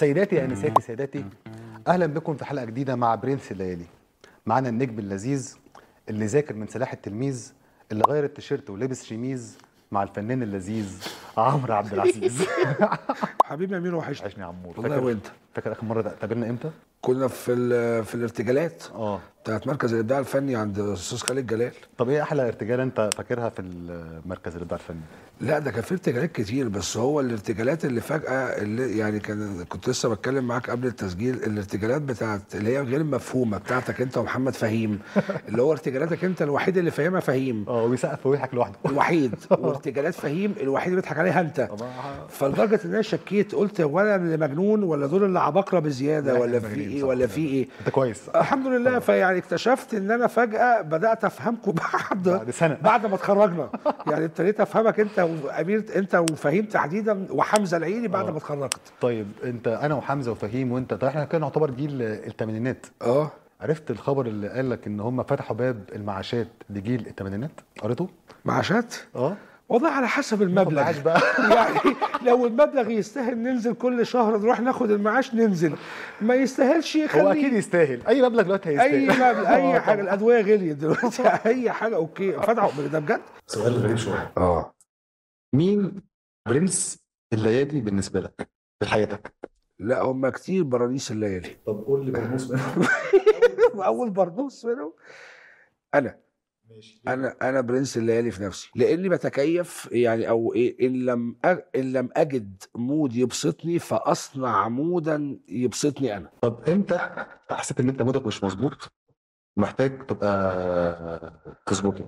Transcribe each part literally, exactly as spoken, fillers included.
سيداتي انساتي سادتي، اهلا بكم في حلقه جديده مع برنس الليالي. معانا النجم اللذيذ اللي ذاكر من سلاح التلميذ، اللي غير التيشيرت ولبس شميز، مع الفنان اللذيذ عمرو عبد العزيز. حبيبي امير، وحشني. وحشني يا عمور. والله وانت. فاكر اخر مره اتقابلنا امتى؟ كنا في في الارتجالات اه بتاعت مركز الابداع الفني عند الاستاذ خالد جلال. طب ايه احلى ارتجاله انت فاكرها في مركز الابداع الفني؟ لا ده كان في ارتجالات كتير، بس هو الارتجالات اللي فجاه اللي يعني كان كنت لسه بتكلم معاك قبل التسجيل، الارتجالات بتاعت اللي هي غير مفهومه بتاعتك انت ومحمد فهيم، اللي هو ارتجالاتك انت الوحيد اللي فاهمها فهيم. اه وبيسقف ويضحك لوحده الوحيد. وارتجالات فهيم الوحيد اللي بيضحك عليها انت. فلدرجه ان انا شكيت، قلت ولا اللي مجنون ولا دول اللي عباقره بزياده ولا في ايه ولا في ايه. انت كويس الحمد لله. فيعني اكتشفت ان انا فجاه بدات افهمكم بعد بعد سنه بعد ما اتخرجنا. يعني ابتديت افهمك انت وامير، انت وفهيم تحديدا، وحمزه العيني بعد ما اتخرجت. طيب انت انا وحمزه وفهيم وانت، طيب احنا كده نعتبر جيل الثمانينات. اه عرفت الخبر اللي قال لك ان هم فتحوا باب المعاشات لجيل الثمانينات؟ قريته؟ معاشات؟ اه والله على حسب المبلغ بقى. يعني لو المبلغ يستاهل ننزل كل شهر نروح ناخد المعاش ننزل، ما يستاهلش خلي. هو اكيد يستاهل، اي مبلغ دلوقتي هيستاهل. اي مبلغ اي حاجه. الادويه غليت دلوقتي. اي حاجه اوكي. فتحوا ده بجد. سؤال غريب شويه. اه مين برنس الليالي بالنسبه لك في حياتك؟ لا هم كتير برانيس الليالي. طب قول لي برنوس منهم. اول برنوس منهم انا. ماشي. انا انا برنس الليالي في نفسي، لاني بتكيف يعني، او ايه، ان لم أ... ان لم اجد مود يبسطني فاصنع مودا يبسطني انا. طب انت حسيت ان انت مودك مش مظبوط محتاج تبقى تظبطه؟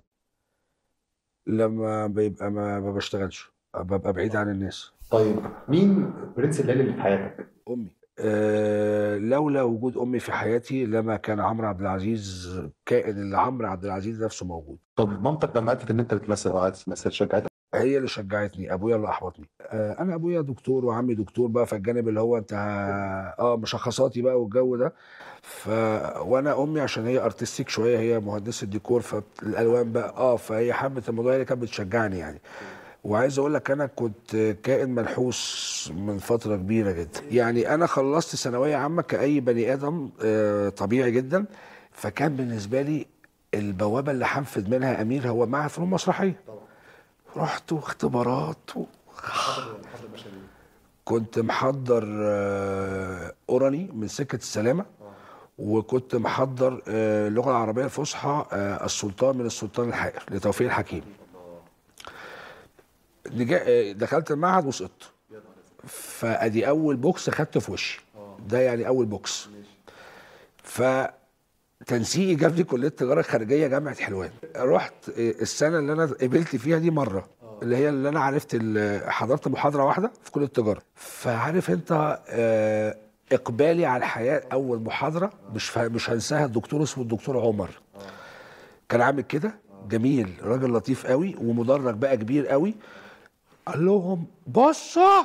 لما بيبقى ما, ما بشتغلش، ببقى بعيد عن الناس. طيب مين برنس الليالي اللي في حياتك؟ امي. أه لولا وجود امي في حياتي لما كان عمرو عبد العزيز كائن اللي عمرو عبد العزيز نفسه موجود. طب مامتك لما عرفت ان انت بتمثل او عايز تمثل شجعتك؟ هي اللي شجعتني، ابويا اللي احبطني. أه انا ابويا دكتور وعمي دكتور بقى، فالجانب اللي هو انت اه مشخصاتي بقى والجو ده. ف وانا امي عشان هي ارتستيك شويه، هي مهندسه ديكور، فالالوان بقى اه فهي حبت الموضوع، هي اللي كانت بتشجعني يعني. وعايز اقول لك انا كنت كائن منحوس من فتره كبيره جدا. يعني انا خلصت ثانويه عامه كاي بني ادم آه طبيعي جدا، فكان بالنسبه لي البوابه اللي هنفذ منها امير هو معهد فنون مسرحيه. رحت واختبارات و... كنت محضر آه اوراني من سكه السلامه، وكنت محضر آه اللغه العربيه الفصحى آه السلطان من السلطان الحائر لتوفيق الحكيم. دخلت المعهد وسقطت، فادي اول بوكس خدته في وشي. ده يعني اول بوكس. فتنسيقي جاب لي كليه تجاره خارجيه جامعه حلوان. رحت السنه اللي انا قبلت فيها دي مره، اللي هي اللي انا عرفت، حضرت محاضره واحده في كليه التجاره. فعارف انت اقبالي على الحياه، اول محاضره مش مش هنساها. الدكتور اسمه الدكتور عمر، كان عامل كده جميل، راجل لطيف قوي ومدرج بقى كبير قوي. قال لهم بصوا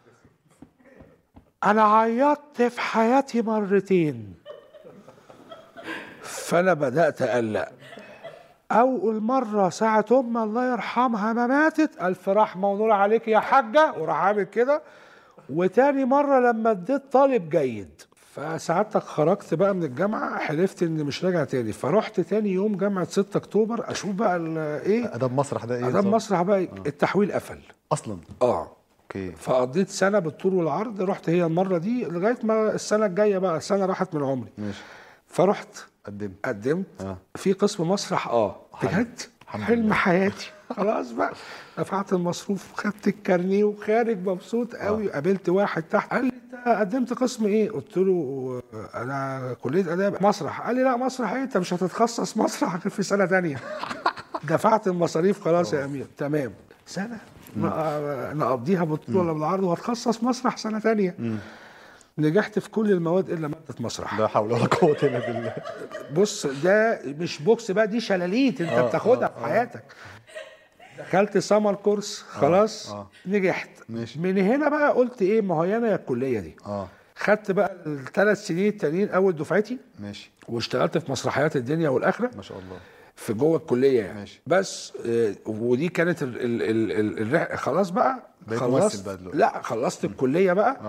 انا عيطت في حياتي مرتين. فانا بدات اقلق. اول مره ساعه ام الله يرحمها ما ماتت، الف رحمه ونور عليك يا حاجه، وراح عامل كده. وتاني مره لما اديت طالب جيد. فساعتك خرجت بقى من الجامعه، حلفت اني مش راجع تاني. فرحت تاني يوم جامعه ستة اكتوبر اشوف بقى ايه اداب مسرح. ده ايه اداب مسرح بقى؟ آه. التحويل قفل اصلا. اه اوكي. فقضيت سنه بالطول والعرض. رحت هي المره دي لغايه ما السنه الجايه بقى، السنه راحت من عمري. ماشي. فرحت قدمت قدمت آه. في قسم مسرح. اه بجد حلم حياتي. خلاص بقى دفعت المصروف وخدت الكارنيه وخارج مبسوط قوي. آه. قابلت واحد تحت قال لي انت قدمت قسم ايه؟ قلت له انا كليه اداب مسرح. قال لي لا مسرح ايه، انت مش هتتخصص مسرح غير في سنه ثانيه. دفعت المصاريف خلاص يا امير. تمام. سنه نقضيها بالطول ولا بالعرض وهتخصص مسرح سنه ثانيه. نجحت في كل المواد الا ماده مسرح. لا حول ولا قوه الا بالله. بص ده مش بوكس بقى، دي شلاليت انت آه بتاخدها آه في حياتك. دخلت سمر كورس خلاص. آه آه. نجحت. ماشي. من هنا بقى قلت ايه، ما هي انا يا الكليه دي. اه خدت بقى الثلاث سنين التانيين اول دفعتي. ماشي. واشتغلت في مسرحيات الدنيا والاخره ما شاء الله في جوه الكليه يعني. ماشي. بس آه ودي كانت ال ال ال ال ال خلاص بقى خلصت بقى. لا خلصت الكليه بقى. اه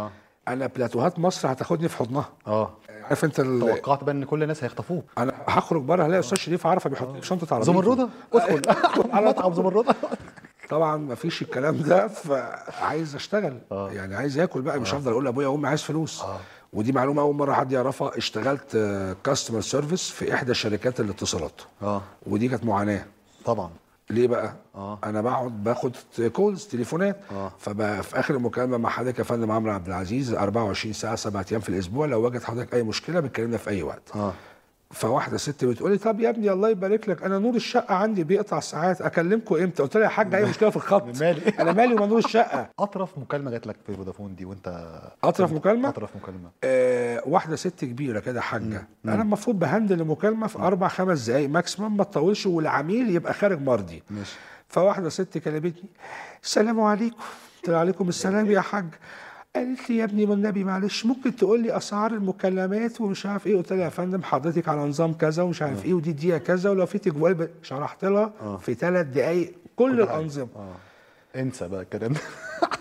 انا بلاتوهات مصر هتاخدني في حضنها. اه عارف انت ال... توقعت بقى ان كل الناس هيخطفوك. انا هخرج بره هلاقي استاذ شريف عرفه بيحط لي في شنطه عربيته زمرده ادخل على مطعم زمرده. طبعا ما فيش الكلام ده، فعايز اشتغل آه. يعني عايز اكل بقى، مش هفضل اقول لابويا وامي عايز فلوس. آه. ودي معلومه اول مره حد يعرفها، اشتغلت كاستمر سيرفيس في احدى شركات الاتصالات. اه ودي كانت معاناه. طبعا. ليه بقى؟ آه. انا بقعد باخد كولز تليفونات. آه. فبقى في اخر المكالمه مع حضرتك يا فندم عمرو عبد العزيز أربعة وعشرين ساعه سبعة ايام في الاسبوع، لو وجد حضرتك اي مشكله بتكلمنا في اي وقت. اه فواحده ست بتقول لي طب يا ابني الله يبارك لك، انا نور الشقه عندي بيقطع ساعات، اكلمكم امتى؟ قلت لها يا حاج اي مشكله في الخط؟ مالي انا مالي وما نور الشقه. اطرف مكالمه جات لك في فودافون دي وانت اطرف مكالمه؟ اطرف مكالمه. آه واحده ست كبيره كده حاجه، انا المفروض بهندل المكالمه في اربع خمس دقائق ماكسيمم، ما تطولش والعميل يبقى خارج مرضي. ماشي. فواحده ست كلمتني السلام عليكم، قلت لها عليكم السلام يا حاج. قالت لي يا ابني والنبي معلش ممكن تقول لي اسعار المكالمات ومش عارف ايه؟ قلت لها يا فندم حضرتك على نظام كذا ومش عارف ايه، ودي دقيقه كذا، ولو في تجوال شرحت لها في ثلاث دقائق كل الانظمه. اه انسى بقى الكلام ده.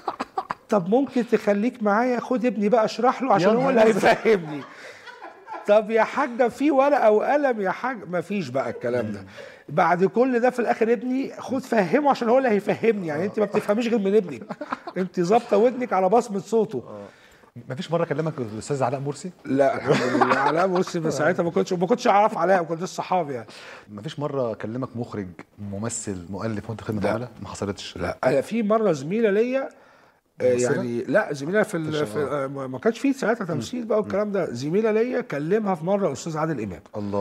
طب ممكن تخليك معايا، خد ابني بقى اشرح له عشان هو اللي هيفهمني. طب يا حاجه في ورقه وقلم يا حاج؟ ما فيش بقى الكلام ده. بعد كل ده في الاخر ابني خد فهمه عشان هو اللي هيفهمني، يعني انت ما بتفهميش غير من ابنك، انت ظابطه ودنك على بصمه صوته. ما فيش مره كلمك الاستاذ علاء مرسي؟ لا الحمد لله علاء مرسي من ساعتها ما كنتش ما كنتش اعرف علاء، ما كنتش صحابي يعني. ما فيش مره كلمك مخرج ممثل مؤلف وانت خدمه عملاء؟ ما حصلتش. لا انا في مره زميله ليا يعني، لا زميله في, ال... في ما كانش في ساعتها تمثيل بقى والكلام ده، زميله ليا كلمها في مره الاستاذ عادل امام.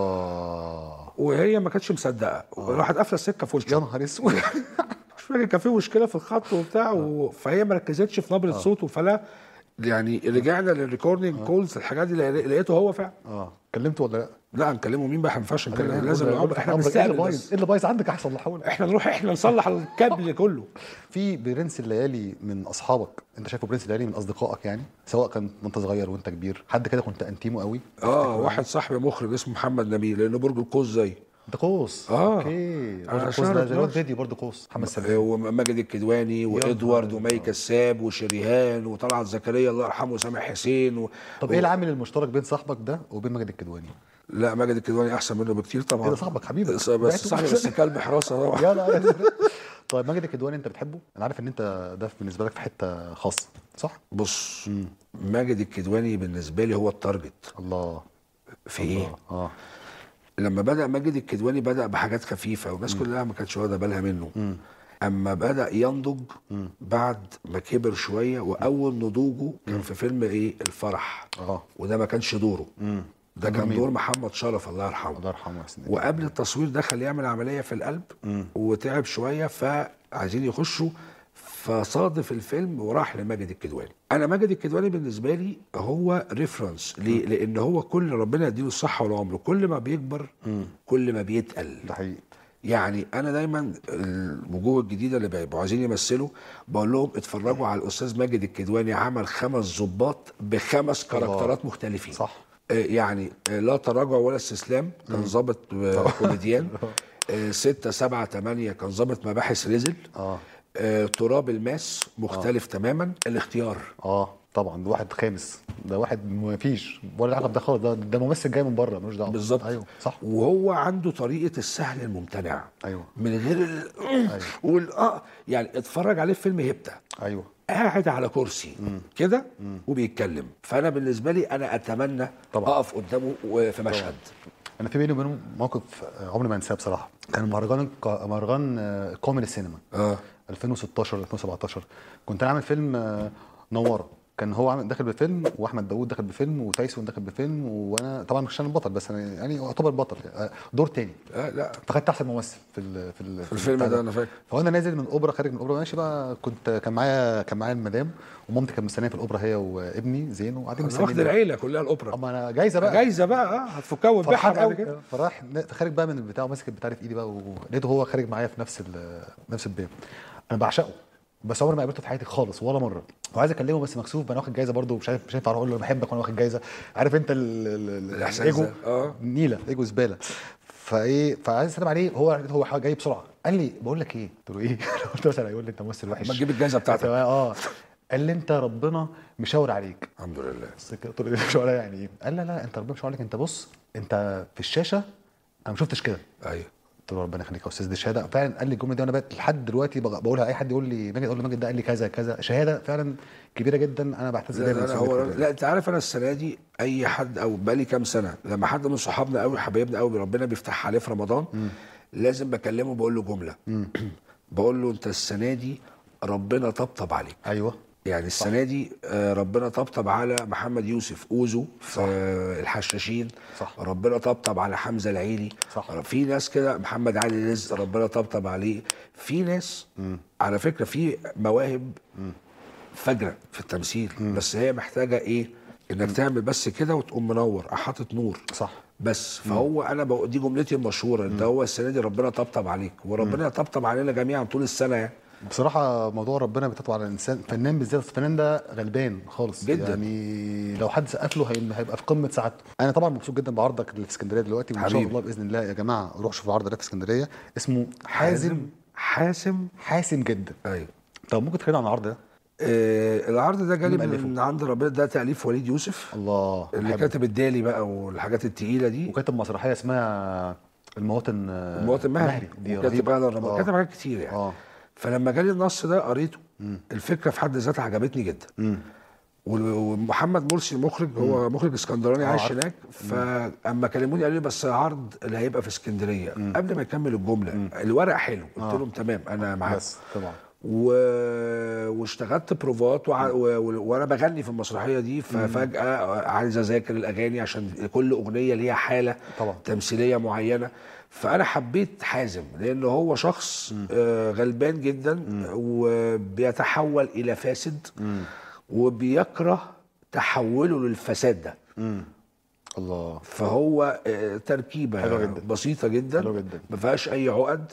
الله. وهي ما كانتش مصدقه، راحت قافله السكه في وشها. يا نهار اسود. مش فاكر كان في مشكله في الخط وبتاع و... فهي ما ركزتش في نبره صوته، فلا يعني رجعنا للريكوردنج كولز الحاجات دي لقيته هو فعلا. اه كلمته ولا لا؟ لا هنكلمه مين بقى؟ ما ينفعش نكلمه، لازم نقول احنا بنستقبل. ايه اللي بايظ؟ ايه اللي بايظ عندك هصلحه لك. احنا نروح احنا نصلح الكابل كله. في برنس الليالي من اصحابك انت شايفه برنس الليالي من اصدقائك يعني، سواء كان وانت صغير وانت كبير، حد كده كنت انتيمه قوي؟ اه واحد صاحبي مخرج اسمه محمد نبيل، لانه برج القوس زي ده قوس. اه اوكي برج القوس ده زي الواد فيديو برضه قوس محمد سلام وماجد الكدواني وادوارد ومي كساب وشريهان وطلعت زكريا الله يرحمه وسامح حسين و... طب ايه العامل المشترك بين صاحبك ده وبين ماجد الكدواني؟ لا ماجد الكدواني احسن منه بكتير طبعا. ايه ده صاحبك حبيبي بس صاحبي بس كلب حراسه طبعا. يلا. طيب ماجد الكدواني انت بتحبه؟ انا عارف ان انت ده بالنسبه لك في حته خاصه صح؟ بص مم. ماجد الكدواني بالنسبه لي هو التارجت. الله. في الله. ايه؟ اه لما بدا ماجد الكدواني بدا بحاجات خفيفه والناس كلها ما كانتش واخده بالها منه. مم. اما بدا ينضج مم. بعد ما كبر شويه، واول نضوجه كان في فيلم ايه؟ الفرح. اه وده ما كانش دوره. مم. ده كان دور محمد شرف الله يرحمه. الله يرحمه يا سيدي. وقبل التصوير دخل يعمل عمليه في القلب مم. وتعب شويه، فعايزين يخشوا، فصادف الفيلم وراح لماجد الكدواني. انا ماجد الكدواني بالنسبه لي هو ريفرنس ليه؟ لان هو كل ربنا يديله الصحه والعمر كل ما بيكبر مم. كل ما بيتقل. ده حقيقي. يعني انا دايما الوجوه الجديده اللي بيبقوا عايزين يمثلوا بقول لهم اتفرجوا على الاستاذ ماجد الكدواني، عمل خمس ظباط بخمس كاركترات مختلفين. صح. يعني لا تراجع ولا استسلام كان ظابط كوميديان. ستة سبعة تمانية كان ظابط مباحث رزل. اه آه، تراب الماس مختلف آه. تماما. الاختيار اه طبعا ده واحد خامس، ده واحد ما فيش ولا علاقه بده خالص، ده, ده ممثل جاي من بره ملوش دعوه. بالظبط. ايوه صح. وهو عنده طريقه السهل الممتنع. ايوه من غير ال أيوة. وال اه يعني اتفرج عليه في فيلم هيبتا. ايوه قاعد على كرسي كده وبيتكلم، فانا بالنسبه لي انا اتمنى طبعا اقف قدامه في مشهد. طبعا. انا في بيني وبينه موقف عمري ما انساه بصراحه، كان مهرجان مهرجان قومي للسينما اه ألفين وستاشر ألفين وسبعتاشر. كنت انا عامل فيلم نواره، كان هو عامل داخل بفيلم واحمد داوود داخل بفيلم وتايسون داخل بفيلم، وانا طبعا مش انا البطل بس انا يعني اعتبر بطل دور تاني. آه لا فخدت احسن ممثل في ال في, ال في الفيلم ده انا فاكر. فانا نازل من الاوبرا خارج من الاوبرا ماشي بقى، كنت كان معايا كان معايا المدام ومامتي كانت مستنيه في الاوبرا هي وابني زين وقاعدين مستنيين. واخد العيله كلها الاوبرا. اما انا جايزه بقى جايزه بقى اه هتفكها وتبيعها بعد كده. فراح خارج بقى من البتاع وماسك البتاع في ايدي بقى، ولقيته هو خارج معايا في نفس نفس الباب. انا بعشقه بس عمري ما قابلته في حياتي خالص ولا مره، وعايز اكلمه بس مكسوف، انا واخد جايزه برده مش عارف مش هينفع اقول له انا بحبك وانا واخد جايزه، عارف انت الاحساس ده اه نيله ايجو زباله. فايه فعايز اسلم عليه، هو هو جاي بسرعه قال لي بقول لك ايه؟ قلت له ايه؟ قلت له مثلا هيقول لي انت ممثل وحش ما تجيب الجايزه بتاعتك. اه قال لي انت ربنا مشاور عليك. الحمد لله. بس كده قلت له مشاور عليا يعني ايه؟ قال لا لا انت ربنا مشاور عليك، انت بص انت في الشاشه انا ما شفتش كده. ايوه. قلت له ربنا يخليك يا استاذ، دي شهاده فعلا. قال لي الجمله دي وانا بقت لحد دلوقتي بق- بقولها اي حد يقول لي ماجد، اقول له ماجد ده قال لي كذا كذا، شهاده فعلا كبيره جدا انا بعتز لا بيها من لا لا صحابي هو كتير. لا، انت عارف انا السنه دي اي حد او بقالي كام سنه لما حد من صحابنا قوي حبايبنا قوي ربنا بيفتح عليه في رمضان لازم بكلمه بقول له جمله بقول له انت السنه دي ربنا طبطب عليك. ايوه يعني السنه دي آه، ربنا طبطب على محمد يوسف اوزو في آه، الحشاشين. صح. ربنا طبطب على حمزه العيلي. صح. في ناس كده، محمد علي رزق ربنا طبطب عليه. في ناس مم. على فكره في مواهب فجره في التمثيل مم. بس هي محتاجه ايه؟ انك تعمل بس كده وتقوم منور حاطط نور صح. بس. فهو انا بقول دي جملتي المشهوره، انت هو السنه دي ربنا طبطب عليك وربنا يطبطب علينا جميعا طول السنه يعني. بصراحه موضوع ربنا بيطبطب على الانسان، فنان بالذات الفنان ده غلبان خالص جدا. يعني لو حد سقف له هي- هيبقى في قمه سعادته. انا طبعا مبسوط جدا بعرضك اللي في اسكندريه دلوقتي، وان شاء حبيبي. الله باذن الله يا جماعه روح شوفوا العرض ده في اسكندريه، اسمه حازم. حاسم. حاسم جدا. ايوه. طب ممكن تتكلم عن العرض ده؟ آه العرض ده جالي مين مألفه؟ من عند ربنا، ده تأليف وليد يوسف الله. اللي بحبه. كاتب الدالي بقى والحاجات التقيله دي. وكاتب مسرحيه اسمها المواطن آه، المواطن مهري دي وكاتب رهيبة. اهلا رمضان، آه. كاتب حاجات كتير يعني. اه فلما جالي النص ده قريته، مم. الفكره في حد ذاتها عجبتني جدا. مم. وال- ومحمد مرسي المخرج هو مخرج اسكندراني آه، عايش عارف. هناك، فاما كلموني قالوا لي بس العرض اللي هيبقى في اسكندريه قبل ما يكمل الجمله الورق حلو، قلت آه. لهم تمام انا معاك. بس طبعا و... واشتغلت بروفات وع... و... و... وانا بغني في المسرحيه دي، ففجاه عايز اذاكر الاغاني عشان كل اغنيه ليها حاله طبعا. تمثيليه معينه. فانا حبيت حازم لان هو شخص آه غلبان جدا وبيتحول الى فاسد مم. وبيكره تحوله للفساد ده. مم. الله. فهو آه، تركيبه حلوة جدا. بسيطه جدا حلوة جدا. ما فيهاش اي عقد.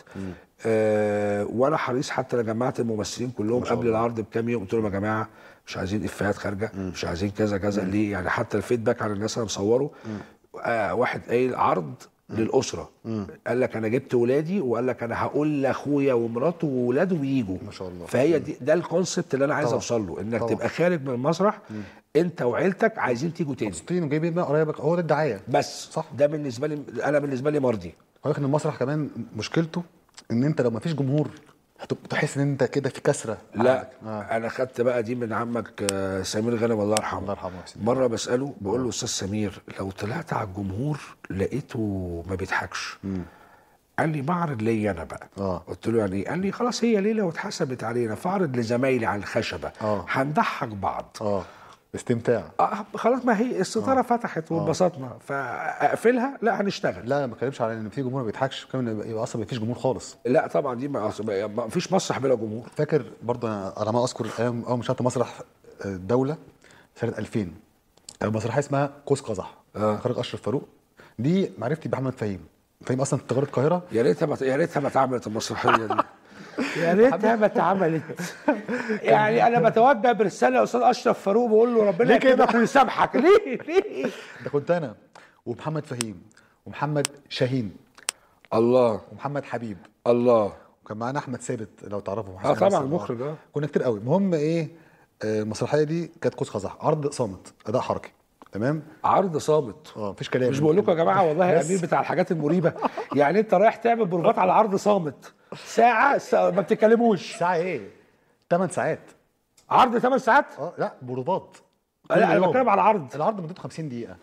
آه وانا حريص حتى انا جمعت الممثلين كلهم ما شاء قبل الله. العرض بكام يوم، قلت لهم يا جماعه مش عايزين افيهات خارجه، مش عايزين كذا كذا. ليه؟ يعني حتى الفيدباك على الناس انا مصوره آه واحد قايل عرض للاسره، قال لك انا جبت ولادي وقال لك انا هقول لاخويا ومراته وولاده ويجوا. ما شاء الله. فهي دي ده الكونسبت اللي انا عايز طبعا. اوصل له، انك طبعا. تبقى خارج من المسرح انت وعيلتك عايزين تيجوا تاني مبسوطين وجايبين بقى قرايبك، هو ده الدعايه. بس. صح. ده بالنسبه لي، انا بالنسبه لي مرضي. هو ان المسرح كمان مشكلته ان انت لو ما فيش جمهور هتبقى تحس ان انت كده في كسره. لا آه. انا خدت بقى دي من عمك آه، سمير غانم الله يرحمه. الله يرحمه يا سيدي. مره بساله بقول له استاذ سمير لو طلعت على الجمهور لقيته ما بيضحكش، قال لي بعرض ليا انا بقى. آه. قلت له يعني إيه؟ قال لي خلاص هي ليله واتحسبت علينا، فاعرض لزمايلي على الخشبه آه. هنضحك بعض. اه استمتاع. آه خلاص ما هي الستاره فتحت وانبسطنا، فاقفلها لا هنشتغل. لا ما بتكلمش على ان في جمهور ما بيضحكش، كمان يبقى يبقى اصلا ما فيش جمهور خالص. لا طبعا دي ما ما فيش مسرح بلا جمهور. فاكر برضه انا على ما اذكر ايام اول ما اشتغلت مسرح الدوله سنه ألفين، مسرحيه اسمها قوس قزح. آه. خرج اشرف فاروق. دي معرفتي بمحمد فهيم. فهيم اصلا تجاره القاهره. يا ريتها ما يا ريتها ما اتعملت المسرحيه دي. يا ريتها ما اتعملت. يعني انا بتوجه برساله يا استاذ اشرف فاروق بقول له ربنا ليه كده؟ يكرمك ويسامحك. ليه ليه؟ ده كنت انا ومحمد فهيم ومحمد شاهين الله ومحمد حبيب، الله. وكان معانا احمد ثابت لو تعرفه. اه طبعا المخرج. اه كنا كتير قوي. المهم ايه، آه، المسرحيه دي كانت قوس قزح، عرض صامت اداء حركي. تمام. عرض صامت. اه مفيش كلام. مش بقول لكم يا جماعه والله يا بس. امير بتاع الحاجات المريبه. يعني انت رايح تعمل بروفات على عرض صامت ساعه, ساعة ما بتتكلموش. ساعه ايه؟ ثمان ساعات. عرض ثمان ساعات. اه لا بروفات. لا انا بتكلم على العرض. العرض مدته خمسين دقيقه.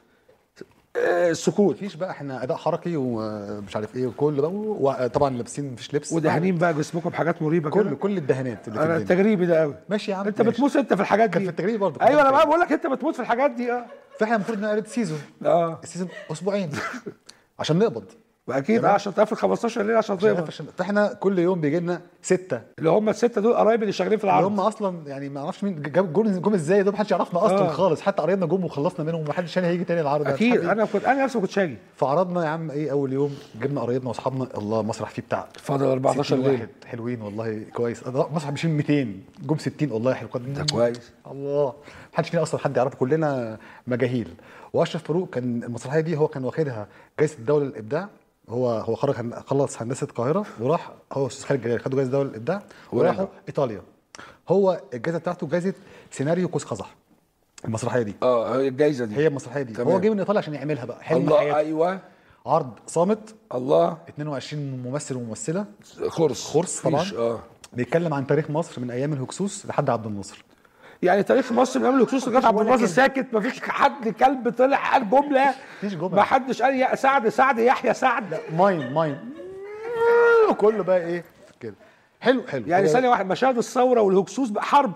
آه السكوت. مفيش بقى، احنا اداء حركي ومش عارف ايه وكل بقى، وطبعا لابسين مفيش لبس ودهانين بقى جسمكم بحاجات مريبه كل كده. كل الدهانات اللي في انا الدنيا. التجريبي ده قوي. ماشي يا عم. انت ماشي. بتموت انت في الحاجات كان دي. في التجريبي برضه. ايوه انا بقى بقول لك انت بتموت في الحاجات دي. اه فاحنا المفروض نقلد سيزون. اه السيزون اسبوعين عشان نقبض. واكيد اه عشان تقفل خمستاشر ليله عشان عشان- تقبض. عشان- فاحنا كل يوم بيجي لنا سته اللي هم السته دول قرايبي اللي شغالين في اللي العرض. هم اصلا يعني ما اعرفش مين جاب جم جم ازاي، دول محدش يعرفنا اصلا. آه. خالص. حتى قرايبنا جم وخلصنا منهم ومحدش تاني هيجي تاني العرض ده. اكيد مش عارف انا كنت انا نفسي ما كنتش هاجي. إيه. فعرضنا يا عم ايه اول يوم جبنا قرايبنا واصحابنا، الله مسرح فيه بتاع فاضل أربعتاشر ستين ليله. واحد حلوين والله كويس. مسرح بيشيل ميتين جم ستين والله حلو. ده كويس. الله. محدش فينا اصلا حد يعرفه، كلنا مجاهيل. واشرف فاروق كان المسرحيه دي هو كان واخدها جائزه الدوله للابداع. هو هو خرج هن- خلص هندسه القاهره وراح، هو استاذ خالد جلال خدوا جائزه الدوله للابداع وراحوا ايطاليا. هو الجائزه بتاعته جائزه سيناريو قوس قزح، المسرحيه دي. اه هي الجايزه دي هي المسرحيه دي تمام. هو جه من ايطاليا عشان يعملها بقى، حلم الله حياته. ايوه عرض صامت، الله اتنين وعشرين ممثل وممثله، خرس خرس طبعا. فيش. اه بيتكلم عن تاريخ مصر من ايام الهكسوس لحد عبد الناصر. يعني تاريخ مصر من قبل الهكسوس لغايه عبد الناصر ساكت، مفيش حد كلب طلع قال جمله، مفيش جمله، ما حدش قال يا سعد سعد يحيى سعد. ماين ماين كله بقى ايه كده. حلو حلو يعني هو- ثانيه واحده، مشاهد الثوره والهكسوس بقى حرب.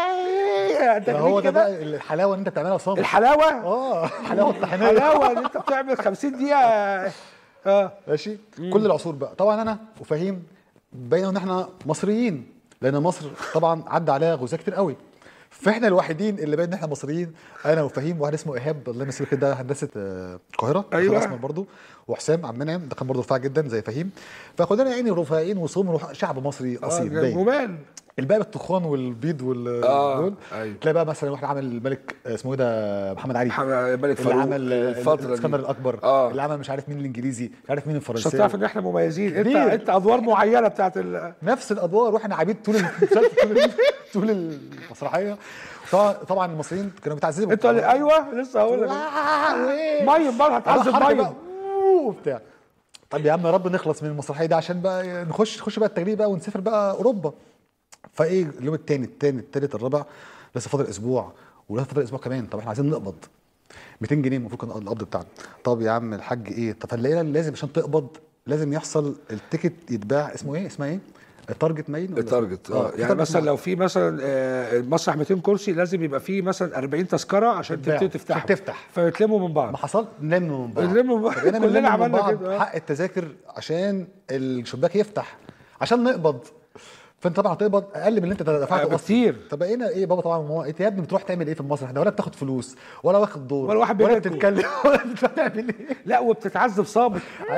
ده هو ده بقى الحلاوه ان انت بتعملها صامت. الحلاوه اه حلاوه طحينيه. الحلاوه ان انت بتعمل خمسين دقيقه. اه ماشي. كل العصور بقى طبعا انا وفهيم باين ان احنا مصريين، لان مصر طبعا عدى عليها غزاة كتير قوي، فاحنا الوحيدين اللي باين ان احنا مصريين. انا وفهيم واحد اسمه ايهاب الله يمسيه بالخير، ده هندسه آه، القاهره، أيوة. اسمر برضه، وحسام عم منعم ده كان برضه رفيع جدا زي فهيم. فكلنا يعني رفيعين وصوم شعب مصري اصيل اه باين. جمال. الباقي بالتخان والبيض وال آه، دول. أيوة. تلاقي بقى مثلا واحد عامل الملك اسمه ايه ده، محمد علي، محمد الملك اللي فاروق عمل الفتره الاسكندر دي. الاكبر، آه. اللي عمل مش عارف مين الانجليزي، مش عارف مين مش الفرنسي. هتعرف ان احنا مميزين، انت كبير. انت ادوار معينه بتاعت ال... نفس الادوار واحنا عبيد طول المسلسل، طول طول المسرحيه. طبعا طبعا المصريين كانوا بيتعذبوا. انت اللي- ايوه لسه هقول لك ميه بقى هتعذب ميه وبتاع. طب يا عم يا رب نخلص من المسرحيه دي عشان بقى نخش نخش بقى التجريب بقى ونسافر بقى اوروبا. فايه اليوم الثاني الثاني الثالث الرابع لسه فاضل اسبوع ولسه فاضل اسبوع كمان. طب احنا عايزين نقبض مئتين جنيه المفروض كان القبض بتاعنا. طب يا عم الحاج ايه؟ طب فنلاقينا لازم عشان تقبض لازم يحصل التيكت يتباع، اسمه ايه؟ اسمها ايه؟ التارجت ماين ولا التارجت. اه في يعني تارجت مثلا معين. لو في مثلا آه، المسرح مئتين كرسي لازم يبقى فيه مثلا أربعين تذكره عشان تتباع. تبتدي تفتحه، عشان تفتح. فيتلموا من بعض. ما حصل نلم من بعض، نلم من بعض. بقينا كلنا بنلم من عملنا بعض كده. حق التذاكر عشان الشباك يفتح عشان نقبض. فانت طبعا هتقبض اقل من اللي انت دفعته آه، اصلا بكتير. فبقينا ايه بابا طبعا ماما انت يا ابني بتروح تعمل ايه في المسرح ده؟ ولا بتاخد فلوس ولا واخد دور ولا واحد ولا بيجيلكوا. بتتكلم ولا بتروح تعمل ايه. لا وبتتعذب صامت.